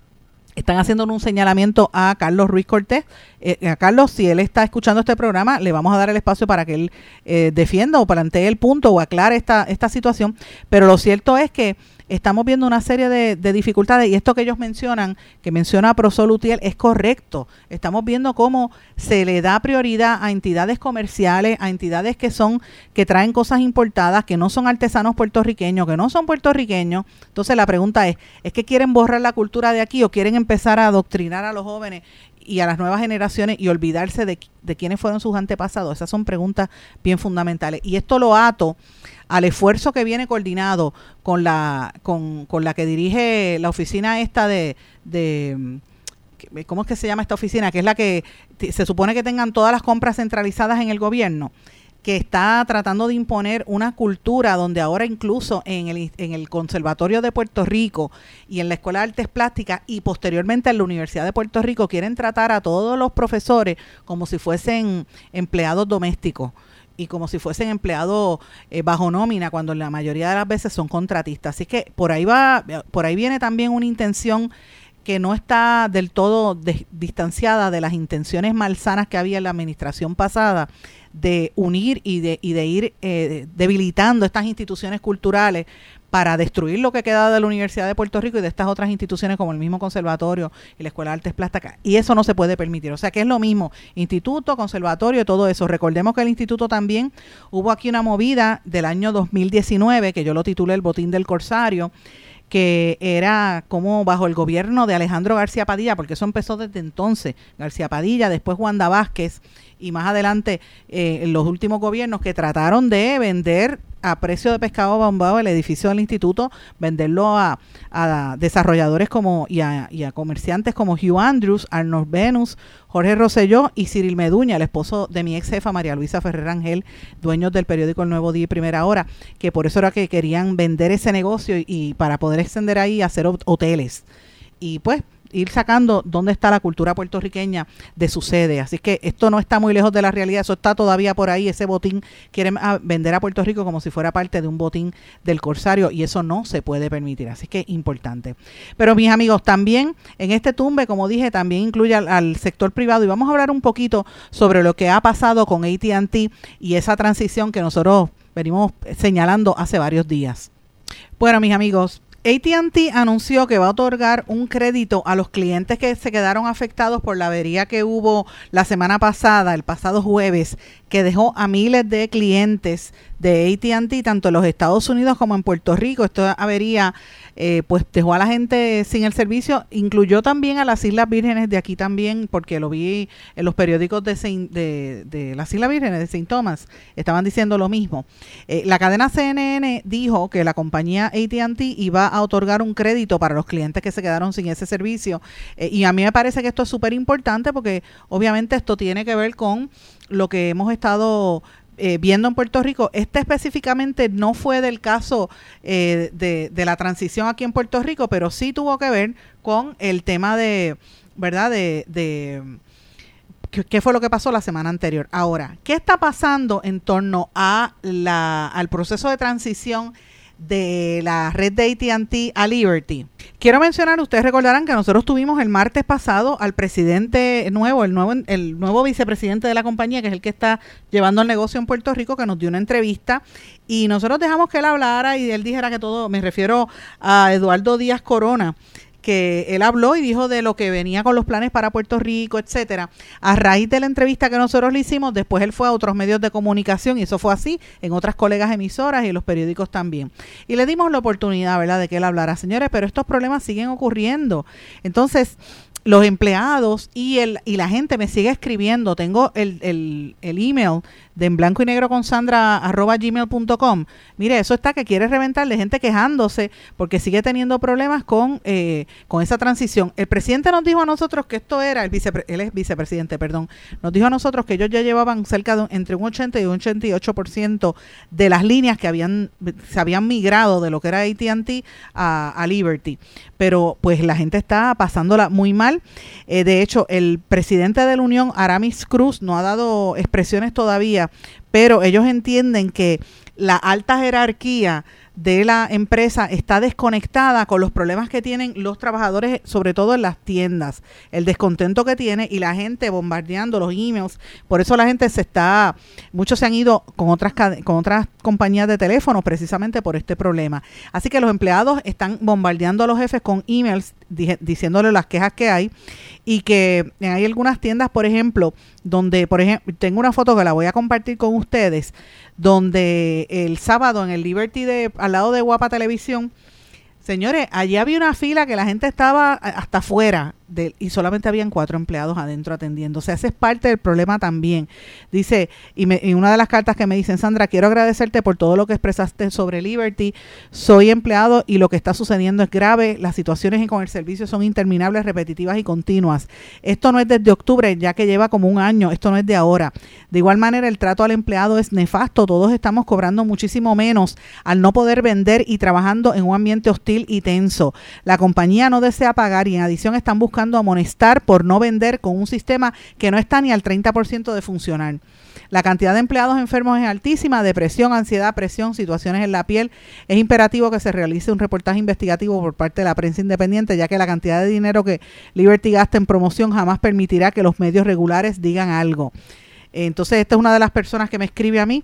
están haciendo un señalamiento a Carlos Ruiz Cortés. Eh, a Carlos, si él está escuchando este programa, le vamos a dar el espacio para que él eh, defienda o plantee el punto o aclare esta, esta situación. Pero lo cierto es que estamos viendo una serie de, de dificultades, y esto que ellos mencionan, que menciona Prosol Utiel, es correcto. Estamos viendo cómo se le da prioridad a entidades comerciales, a entidades que son, que traen cosas importadas, que no son artesanos puertorriqueños, que no son puertorriqueños. Entonces la pregunta es, ¿es que quieren borrar la cultura de aquí o quieren empezar a adoctrinar a los jóvenes y a las nuevas generaciones y olvidarse de, de quiénes fueron sus antepasados? Esas son preguntas bien fundamentales. Y esto lo ato al esfuerzo que viene coordinado con la con, con la que dirige la oficina esta de, de ¿cómo es que se llama esta oficina? Que es la que t- se supone que tengan todas las compras centralizadas en el gobierno, que está tratando de imponer una cultura donde ahora incluso en el, en el Conservatorio de Puerto Rico y en la Escuela de Artes Plásticas y posteriormente en la Universidad de Puerto Rico quieren tratar a todos los profesores como si fuesen empleados domésticos y como si fuesen empleados eh, bajo nómina, cuando la mayoría de las veces son contratistas. Así que por ahí va, por ahí viene también una intención que no está del todo de, distanciada de las intenciones malsanas que había en la administración pasada, de unir y de, y de ir eh, debilitando estas instituciones culturales para destruir lo que queda de la Universidad de Puerto Rico y de estas otras instituciones como el mismo Conservatorio y la Escuela de Artes Plásticas. Y eso no se puede permitir. O sea que es lo mismo, instituto, conservatorio, todo eso. Recordemos que el instituto también, hubo aquí una movida del año dos mil diecinueve, que yo lo titulé El Botín del Corsario, que era como bajo el gobierno de Alejandro García Padilla, porque eso empezó desde entonces, García Padilla, después Wanda Vázquez, y más adelante eh, los últimos gobiernos que trataron de vender a precio de pescado bombado el edificio del instituto, venderlo a, a desarrolladores como y a, y a comerciantes como Hugh Andrews, Arnold Venus, Jorge Rosselló y Cyril Meduña, el esposo de mi ex jefa María Luisa Ferrer Rangel, dueños del periódico El Nuevo Día y Primera Hora, que por eso era que querían vender ese negocio y, y para poder extender ahí a hacer hoteles. Y pues ir sacando dónde está la cultura puertorriqueña de su sede. Así que esto no está muy lejos de la realidad, eso está todavía por ahí, ese botín quieren a vender a Puerto Rico como si fuera parte de un botín del Corsario, y eso no se puede permitir, así que importante. Pero mis amigos, también en este tumbe, como dije, también incluye al, al sector privado, y vamos a hablar un poquito sobre lo que ha pasado con A T and T y esa transición que nosotros venimos señalando hace varios días. Bueno, mis amigos, A T and T anunció que va a otorgar un crédito a los clientes que se quedaron afectados por la avería que hubo la semana pasada, el pasado jueves, que dejó a miles de clientes de A T and T, tanto en los Estados Unidos como en Puerto Rico. Esta avería eh, pues dejó a la gente sin el servicio, incluyó también a las Islas Vírgenes de aquí también, porque lo vi en los periódicos de, Saint, de, de las Islas Vírgenes, de Saint Thomas, estaban diciendo lo mismo. Eh, la cadena C N N dijo que la compañía A T and T iba a otorgar un crédito para los clientes que se quedaron sin ese servicio, eh, y a mí me parece que esto es súper importante porque obviamente esto tiene que ver con lo que hemos estado Eh, viendo en Puerto Rico. Este específicamente no fue del caso eh, de, de la transición aquí en Puerto Rico, pero sí tuvo que ver con el tema de, ¿verdad? De, de ¿qué, qué fue lo que pasó la semana anterior. Ahora, ¿qué está pasando en torno a la, al proceso de transición de la red de A T and T a Liberty? Quiero mencionar, ustedes recordarán que nosotros tuvimos el martes pasado al presidente nuevo, el nuevo el nuevo vicepresidente de la compañía, que es el que está llevando el negocio en Puerto Rico, que nos dio una entrevista y nosotros dejamos que él hablara y él dijera que todo, me refiero a Eduardo Díaz Corona, que él habló y dijo de lo que venía con los planes para Puerto Rico, etcétera. A raíz de la entrevista que nosotros le hicimos, después él fue a otros medios de comunicación y eso fue así en otras colegas emisoras y en los periódicos también. Y le dimos la oportunidad, ¿verdad?, de que él hablara. Señores, pero estos problemas siguen ocurriendo. Entonces, los empleados y el y la gente me sigue escribiendo. Tengo el, el, el email de en blanco y negro con Sandra arroba gmail punto com. Mire, eso está que quiere reventar de gente quejándose porque sigue teniendo problemas con eh, con esa transición. El presidente nos dijo a nosotros que esto era, el vicepre, él es vicepresidente, perdón, nos dijo a nosotros que ellos ya llevaban cerca de entre un ochenta y un ochenta y ocho por ciento de las líneas que habían se habían migrado de lo que era A T and T a, a Liberty. Pero pues la gente está pasándola muy mal. Eh, de hecho, el presidente de la Unión, Aramis Cruz, no ha dado expresiones todavía, pero ellos entienden que la alta jerarquía de la empresa está desconectada con los problemas que tienen los trabajadores, sobre todo en las tiendas, el descontento que tiene y la gente bombardeando los emails. Por eso la gente se está, muchos se han ido con otras con otras compañías de teléfono precisamente por este problema. Así que los empleados están bombardeando a los jefes con emails di- diciéndole las quejas que hay y que hay algunas tiendas, por ejemplo, donde, por ejemplo, tengo una foto que la voy a compartir con ustedes, donde el sábado en el Liberty de al lado de Guapa Televisión, señores, allí había una fila que la gente estaba hasta afuera de, y solamente habían cuatro empleados adentro atendiendo. O sea, ese es parte del problema también. Dice, y, me, y una de las cartas que me dicen, Sandra, quiero agradecerte por todo lo que expresaste sobre Liberty. Soy empleado y lo que está sucediendo es grave. Las situaciones con el servicio son interminables, repetitivas y continuas. Esto no es desde octubre, ya que lleva como un año. Esto no es de ahora. De igual manera, el trato al empleado es nefasto. Todos estamos cobrando muchísimo menos al no poder vender y trabajando en un ambiente hostil y tenso. La compañía no desea pagar y en adición están buscando amonestar por no vender con un sistema que no está ni al treinta por ciento de funcionar. La cantidad de empleados enfermos es altísima, depresión, ansiedad, presión, situaciones en la piel. Es imperativo que se realice un reportaje investigativo por parte de la prensa independiente, ya que la cantidad de dinero que Liberty gasta en promoción jamás permitirá que los medios regulares digan algo. Entonces, esta es una de las personas que me escribe a mí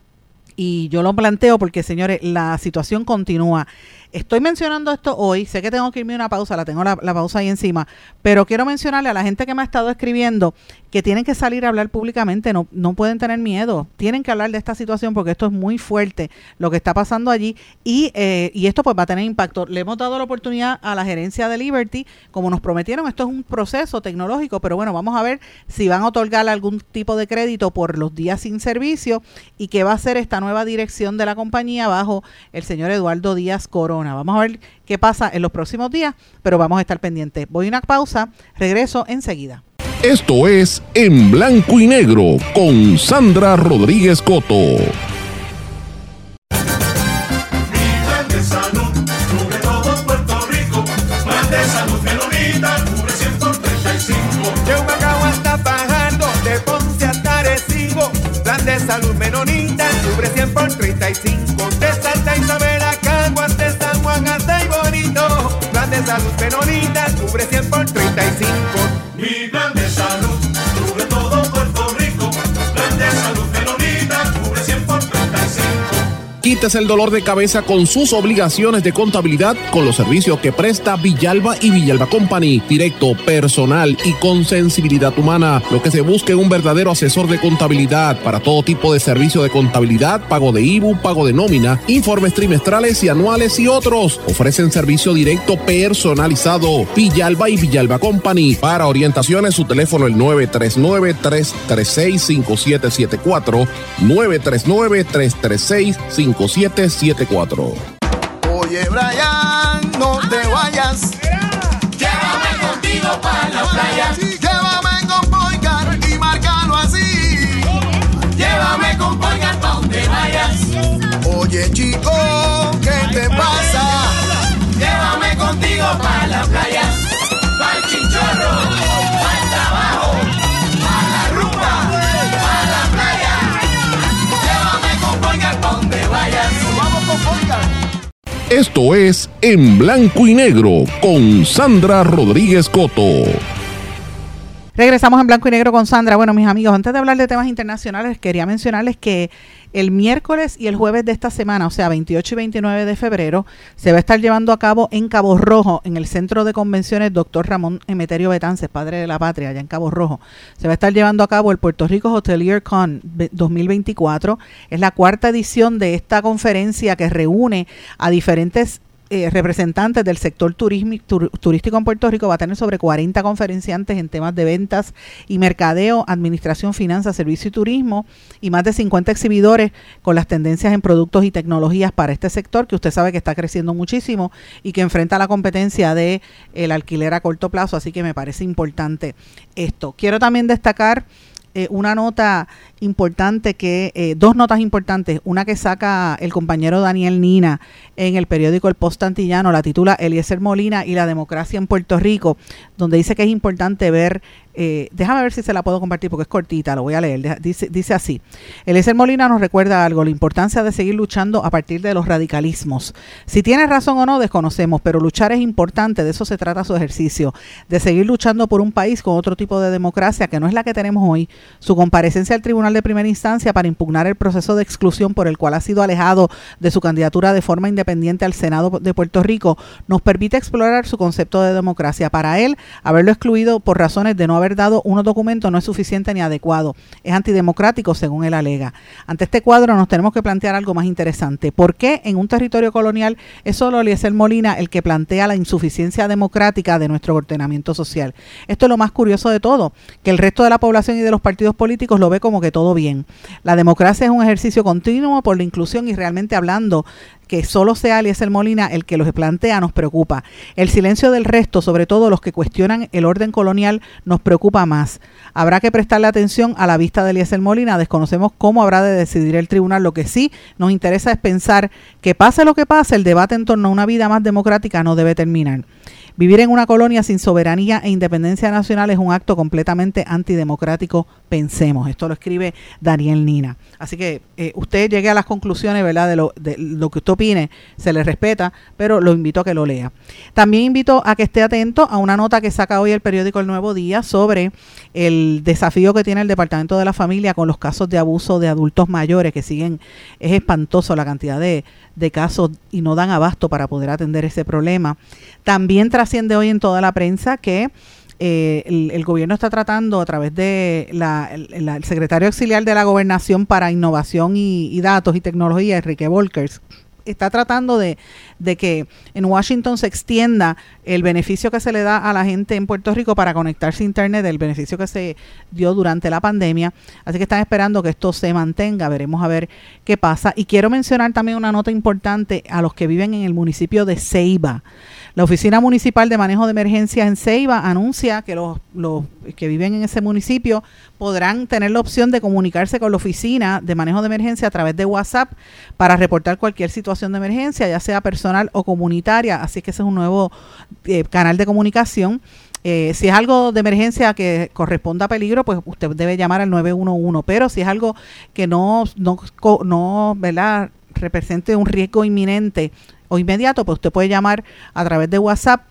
y yo lo planteo porque, señores, la situación continúa. Estoy mencionando esto hoy, sé que tengo que irme a una pausa, la tengo la, la pausa ahí encima, pero quiero mencionarle a la gente que me ha estado escribiendo que tienen que salir a hablar públicamente, no, no pueden tener miedo, tienen que hablar de esta situación porque esto es muy fuerte, lo que está pasando allí y, eh, y esto pues va a tener impacto. Le hemos dado la oportunidad a la gerencia de Liberty, como nos prometieron, esto es un proceso tecnológico, pero bueno, vamos a ver si van a otorgar algún tipo de crédito por los días sin servicio y qué va a hacer esta nueva dirección de la compañía bajo el señor Eduardo Díaz Corona. Vamos a ver qué pasa en los próximos días, pero vamos a estar pendientes. Voy a una pausa, regreso enseguida. Esto es En Blanco y Negro con Sandra Rodríguez Coto. Mi plan de salud cubre todo Puerto Rico. Plan de salud Menonita cubre cien por treinta y cinco. De Humacao hasta Fajardo, de Ponce hasta Arecibo. Plan de salud Menonita cubre cien por treinta y cinco. De Santa Isabel a Caguas, de San Juan hasta y Bonito. Plan de salud Menonita cubre cien por treinta y cinco. Mi plan de salud cubre todo Puerto Rico. Plan de salud Menonita cubre cien por treinta y cinco. evites el dolor de cabeza con sus obligaciones de contabilidad con los servicios que presta Villalba y Villalba Company. Directo, personal y con sensibilidad humana. Lo que se busca es un verdadero asesor de contabilidad para todo tipo de servicio de contabilidad, pago de I B U, pago de nómina, informes trimestrales y anuales y otros. Ofrecen servicio directo personalizado. Villalba y Villalba Company. Para orientaciones, su teléfono el nueve tres nueve, tres tres seis, cinco siete siete cuatro, nueve tres nueve, tres tres seis, cinco siete siete cuatro. Oye, Brian, no te vayas. Llévame contigo para la playa. Llévame con Boycar y márcalo así. Llévame con Boycar pa' donde vayas. Oye, chico, ¿qué te pasa? Llévame contigo para la playa. Pa'l chinchorro, pa'l trabajo, pa' la rumba, pa' la playa. Llévame con Boycar pa' donde vayas. Vamos con Boycar. Esto es En Blanco y Negro con Sandra Rodríguez Coto. Regresamos en Blanco y Negro con Sandra. Bueno, mis amigos, antes de hablar de temas internacionales, quería mencionarles que el miércoles y el jueves de esta semana, o sea, veintiocho y veintinueve de febrero, se va a estar llevando a cabo en Cabo Rojo, en el Centro de Convenciones doctor Ramón Emeterio Betances, padre de la patria, allá en Cabo Rojo. Se va a estar llevando a cabo el Puerto Rico Hotelier Con dos mil veinticuatro. Es la cuarta edición de esta conferencia que reúne a diferentes Eh, representantes del sector turismi, tur, turístico en Puerto Rico. Va a tener sobre cuarenta conferenciantes en temas de ventas y mercadeo, administración, finanzas, servicio y turismo, y más de cincuenta exhibidores con las tendencias en productos y tecnologías para este sector, que usted sabe que está creciendo muchísimo y que enfrenta la competencia de el alquiler a corto plazo, así que me parece importante esto. Quiero también destacar Eh, una nota importante que, eh, dos notas importantes, una que saca el compañero Daniel Nina en el periódico El Post Antillano, la titula Eliezer Molina y la democracia en Puerto Rico, donde dice que es importante ver, eh, déjame ver si se la puedo compartir porque es cortita, lo voy a leer, dice, dice así: Eliezer Molina nos recuerda algo, la importancia de seguir luchando a partir de los radicalismos. Si tiene razón o no, desconocemos, pero luchar es importante, de eso se trata su ejercicio, de seguir luchando por un país con otro tipo de democracia que no es la que tenemos hoy. Su comparecencia al Tribunal de Primera Instancia para impugnar el proceso de exclusión por el cual ha sido alejado de su candidatura de forma independiente al Senado de Puerto Rico nos permite explorar su concepto de democracia. Para él, haberlo excluido por razones de no haber dado unos documentos no es suficiente ni adecuado. Es antidemocrático, según él alega. Ante este cuadro nos tenemos que plantear algo más interesante. ¿Por qué en un territorio colonial es solo Eliezer Molina el que plantea la insuficiencia democrática de nuestro ordenamiento social? Esto es lo más curioso de todo, que el resto de la población y de los partidos políticos lo ve como que todo bien. La democracia es un ejercicio continuo por la inclusión y realmente hablando que solo sea Eliezer Molina el que los plantea nos preocupa. El silencio del resto, sobre todo los que cuestionan el orden colonial, nos preocupa más. Habrá que prestarle atención a la vista de Eliezer Molina. Desconocemos cómo habrá de decidir el tribunal. Lo que sí nos interesa es pensar que pase lo que pase, el debate en torno a una vida más democrática no debe terminar. Vivir en una colonia sin soberanía e independencia nacional es un acto completamente antidemocrático, pensemos. Esto lo escribe Daniel Nina. Así que eh, usted llegue a las conclusiones, ¿verdad?, de lo, de lo que usted opine, se le respeta, pero lo invito a que lo lea. También invito a que esté atento a una nota que saca hoy el periódico El Nuevo Día sobre el desafío que tiene el Departamento de la Familia con los casos de abuso de adultos mayores que siguen. Es espantoso la cantidad de, de casos y no dan abasto para poder atender ese problema. También trasciende hoy en toda la prensa que eh, el, el gobierno está tratando a través de la, el, el secretario auxiliar de la Gobernación para Innovación y, y Datos y Tecnología, Enrique Volkers, está tratando de, de que en Washington se extienda el beneficio que se le da a la gente en Puerto Rico para conectarse a Internet, el beneficio que se dio durante la pandemia. Así que están esperando que esto se mantenga. Veremos a ver qué pasa. Y quiero mencionar también una nota importante a los que viven en el municipio de Ceiba. La Oficina Municipal de Manejo de Emergencias en Ceiba anuncia que los, los que viven en ese municipio podrán tener la opción de comunicarse con la Oficina de Manejo de Emergencia a través de WhatsApp para reportar cualquier situación de emergencia, ya sea personal o comunitaria. Así que ese es un nuevo eh, canal de comunicación. Eh, si es algo de emergencia que corresponda a peligro, pues usted debe llamar al nueve uno uno. Pero si es algo que no, no, no ¿verdad?, represente un riesgo inminente o inmediato, pues usted puede llamar a través de WhatsApp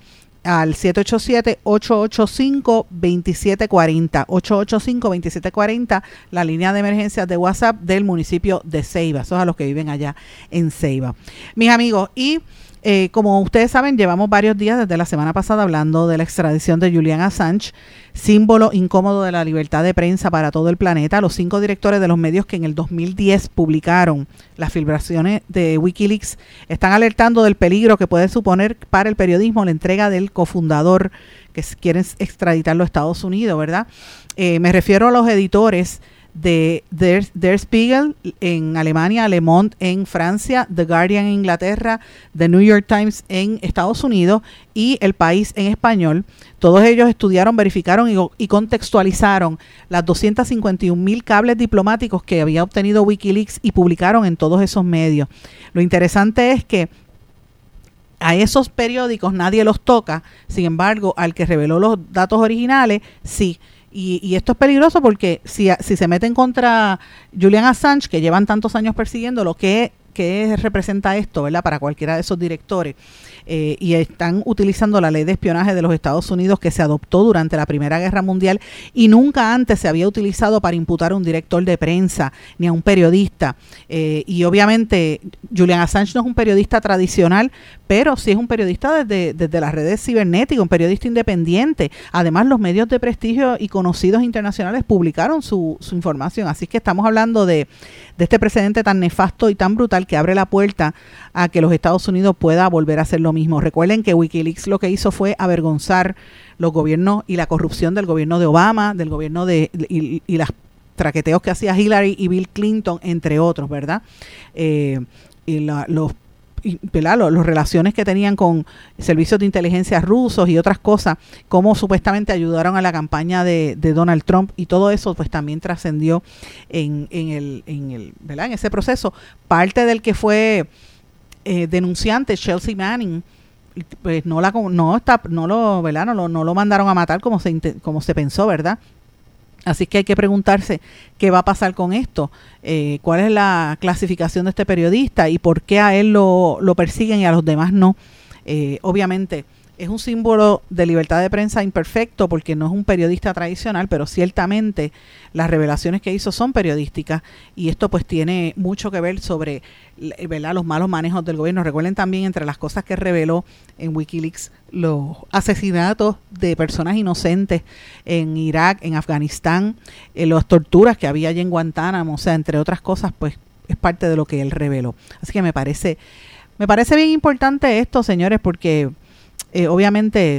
al siete ocho siete, ocho ocho cinco, dos siete cuatro cero, ocho ocho cinco, dos siete cuatro cero, la línea de emergencias de WhatsApp del municipio de Ceiba. Eso es a los que viven allá en Ceiba. Mis amigos, y eh, como ustedes saben, llevamos varios días desde la semana pasada hablando de la extradición de Julian Assange, símbolo incómodo de la libertad de prensa para todo el planeta. Los cinco directores de los medios que en el dos mil diez publicaron las filtraciones de Wikileaks están alertando del peligro que puede suponer para el periodismo la entrega del cofundador que quieren extraditar a los Estados Unidos, ¿verdad? Eh, me refiero a los editores de Der, Der Spiegel en Alemania, Le Monde en Francia, The Guardian en Inglaterra, The New York Times en Estados Unidos y El País en español. Todos ellos estudiaron, verificaron y, y contextualizaron las doscientos cincuenta y un mil cables diplomáticos que había obtenido Wikileaks y publicaron en todos esos medios. Lo interesante es que a esos periódicos nadie los toca, sin embargo, al que reveló los datos originales, sí. Y, y esto es peligroso porque si, si se meten contra Julian Assange, que llevan tantos años persiguiendo, ¿qué, qué representa esto, verdad? Para cualquiera de esos directores. Eh, y están utilizando la ley de espionaje de los Estados Unidos que se adoptó durante la Primera Guerra Mundial y nunca antes se había utilizado para imputar a un director de prensa ni a un periodista. Eh, y obviamente Julian Assange no es un periodista tradicional, pero sí es un periodista desde, desde las redes cibernéticas, un periodista independiente. Además, los medios de prestigio y conocidos internacionales publicaron su, su información. Así que estamos hablando de, de este precedente tan nefasto y tan brutal que abre la puerta a que los Estados Unidos pueda volver a hacer lo mismo. Recuerden que Wikileaks lo que hizo fue avergonzar los gobiernos y la corrupción del gobierno de Obama, del gobierno de y, y las traqueteos que hacía Hillary y Bill Clinton, entre otros, ¿verdad? Eh, y la, los y, ¿verdad? Los, los relaciones que tenían con servicios de inteligencia rusos y otras cosas, cómo supuestamente ayudaron a la campaña de, de Donald Trump, y todo eso pues también trascendió en, en el, en el, ¿verdad? En ese proceso. Parte del que fue eh, denunciante, Chelsea Manning, pues no la no está no lo, ¿verdad? No lo, no lo mandaron a matar como se como se pensó, ¿verdad? Así que hay que preguntarse qué va a pasar con esto, eh, cuál es la clasificación de este periodista y por qué a él lo, lo persiguen y a los demás no. Eh, obviamente es un símbolo de libertad de prensa imperfecto porque no es un periodista tradicional, pero ciertamente las revelaciones que hizo son periodísticas y esto pues tiene mucho que ver sobre, ¿verdad?, los malos manejos del gobierno. Recuerden también entre las cosas que reveló en Wikileaks los asesinatos de personas inocentes en Irak, en Afganistán, eh, las torturas que había allí en Guantánamo, o sea, entre otras cosas, pues es parte de lo que él reveló. Así que me parece, me parece bien importante esto, señores, porque Eh, obviamente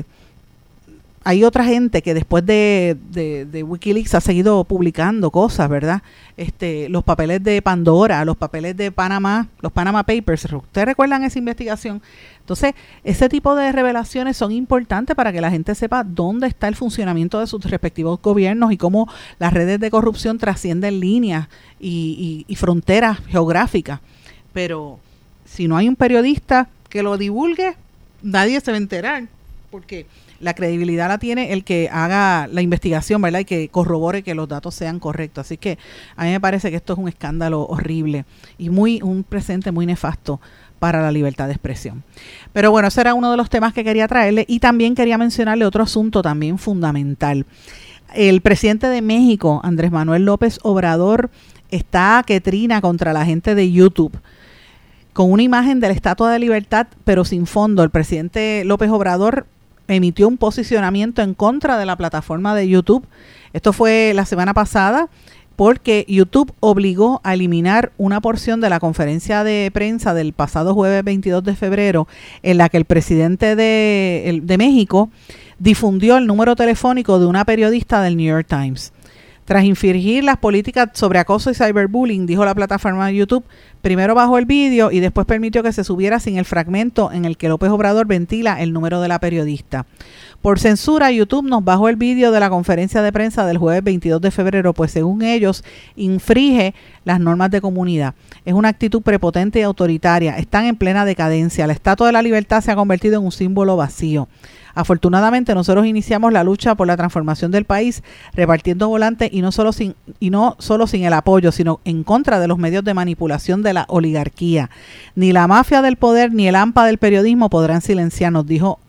hay otra gente que después de, de, de Wikileaks ha seguido publicando cosas, ¿verdad? Este, los papeles de Pandora, los papeles de Panamá, los Panama Papers. ¿Ustedes recuerdan esa investigación? Entonces, ese tipo de revelaciones son importantes para que la gente sepa dónde está el funcionamiento de sus respectivos gobiernos y cómo las redes de corrupción trascienden líneas y, y, y fronteras geográficas. Pero si no hay un periodista que lo divulgue, nadie se va a enterar, porque la credibilidad la tiene el que haga la investigación, ¿verdad? Y que corrobore que los datos sean correctos. Así que a mí me parece que esto es un escándalo horrible y muy un presente muy nefasto para la libertad de expresión. Pero bueno, ese era uno de los temas que quería traerle y también quería mencionarle otro asunto también fundamental. El presidente de México, Andrés Manuel López Obrador, está que trina contra la gente de YouTube con una imagen de la Estatua de Libertad, pero sin fondo. El presidente López Obrador emitió un posicionamiento en contra de la plataforma de YouTube. Esto fue la semana pasada, porque YouTube obligó a eliminar una porción de la conferencia de prensa del pasado jueves veintidós de febrero, en la que el presidente de, el, de México difundió el número telefónico de una periodista del New York Times. Tras infringir las políticas sobre acoso y cyberbullying, dijo la plataforma de YouTube, primero bajó el vídeo y después permitió que se subiera sin el fragmento en el que López Obrador ventila el número de la periodista. Por censura, YouTube nos bajó el vídeo de la conferencia de prensa del jueves veintidós de febrero, pues según ellos, infringe las normas de comunidad. Es una actitud prepotente y autoritaria. Están en plena decadencia. La Estatua de la Libertad se ha convertido en un símbolo vacío. Afortunadamente, nosotros iniciamos la lucha por la transformación del país repartiendo volantes y no solo sin y no solo sin el apoyo, sino en contra de los medios de manipulación de la oligarquía. Ni la mafia del poder ni el hampa del periodismo podrán silenciarnos, dijo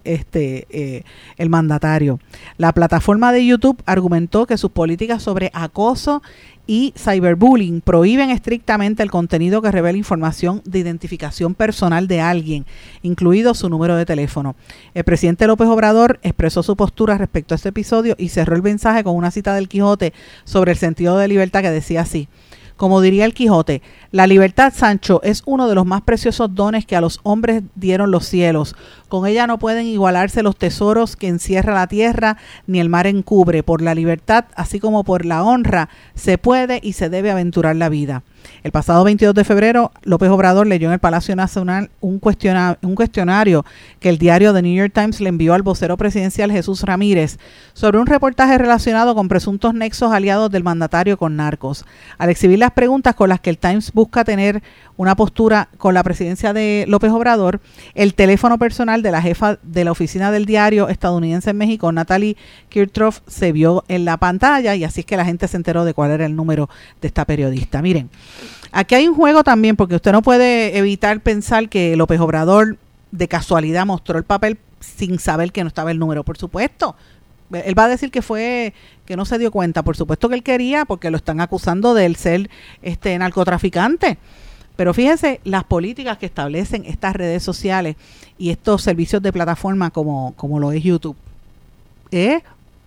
este eh, el mandatario. La plataforma de YouTube argumentó que sus políticas sobre acoso y cyberbullying prohíben estrictamente el contenido que revela información de identificación personal de alguien, incluido su número de teléfono. El presidente López Obrador expresó su postura respecto a este episodio y cerró el mensaje con una cita del Quijote sobre el sentido de libertad que decía así: como diría el Quijote, la libertad, Sancho, es uno de los más preciosos dones que a los hombres dieron los cielos. Con ella no pueden igualarse los tesoros que encierra la tierra, ni el mar encubre. Por la libertad, así como por la honra, se puede y se debe aventurar la vida. El pasado veintidós de febrero, López Obrador leyó en el Palacio Nacional un cuestionario, un cuestionario que el diario The New York Times le envió al vocero presidencial Jesús Ramírez sobre un reportaje relacionado con presuntos nexos aliados del mandatario con narcos. Al exhibir las preguntas con las que el Times busca tener una postura con la presidencia de López Obrador, el teléfono personal de la jefa de la oficina del diario estadounidense en México, Natalie Kirchhoff, se vio en la pantalla, y así es que la gente se enteró de cuál era el número de esta periodista. Miren, aquí hay un juego también, porque usted no puede evitar pensar que López Obrador de casualidad mostró el papel sin saber que no estaba el número. Por supuesto, él va a decir que fue que no se dio cuenta. Por supuesto que él quería, porque lo están acusando de él ser este narcotraficante. Pero fíjense las políticas que establecen estas redes sociales y estos servicios de plataforma como, como lo es YouTube. ¿Eh?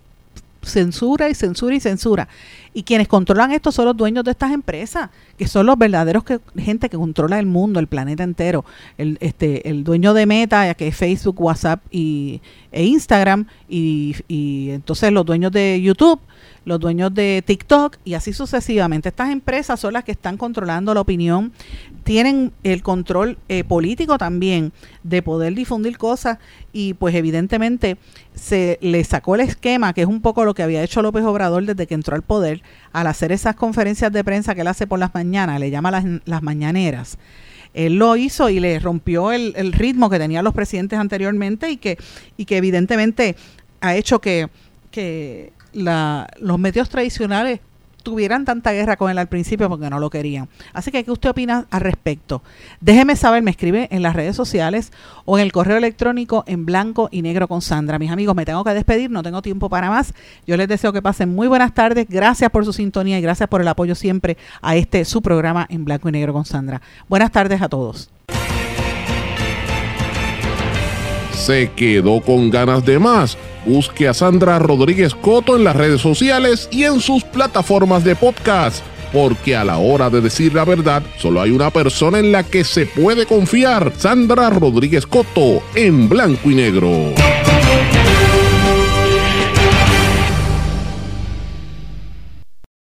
Censura y censura y censura. Y quienes controlan esto son los dueños de estas empresas, que son los verdaderos que, gente que controla el mundo, el planeta entero. El, este, el dueño de Meta, que es Facebook, WhatsApp y, e Instagram, y, y entonces los dueños de YouTube, los dueños de TikTok, y así sucesivamente. Estas empresas son las que están controlando la opinión, tienen el control eh, político también de poder difundir cosas, y pues evidentemente se le sacó el esquema, que es un poco lo que había hecho López Obrador desde que entró al poder, al hacer esas conferencias de prensa que él hace por las mañanas, le llama las, las mañaneras. Él lo hizo y le rompió el, el ritmo que tenían los presidentes anteriormente, y que, y que evidentemente ha hecho que, que la, los medios tradicionales tuvieran tanta guerra con él al principio porque no lo querían. Así que, ¿qué usted opina al respecto? Déjeme saber, me escribe en las redes sociales o en el correo electrónico en blanco y negro con Sandra. Mis amigos, me tengo que despedir, no tengo tiempo para más. Yo les deseo que pasen muy buenas tardes. Gracias por su sintonía y gracias por el apoyo siempre a este su programa en blanco y negro con Sandra. Buenas tardes a todos. ¿Se quedó con ganas de más? Busque a Sandra Rodríguez Coto en las redes sociales y en sus plataformas de podcast, porque a la hora de decir la verdad, solo hay una persona en la que se puede confiar: Sandra Rodríguez Coto, en blanco y negro.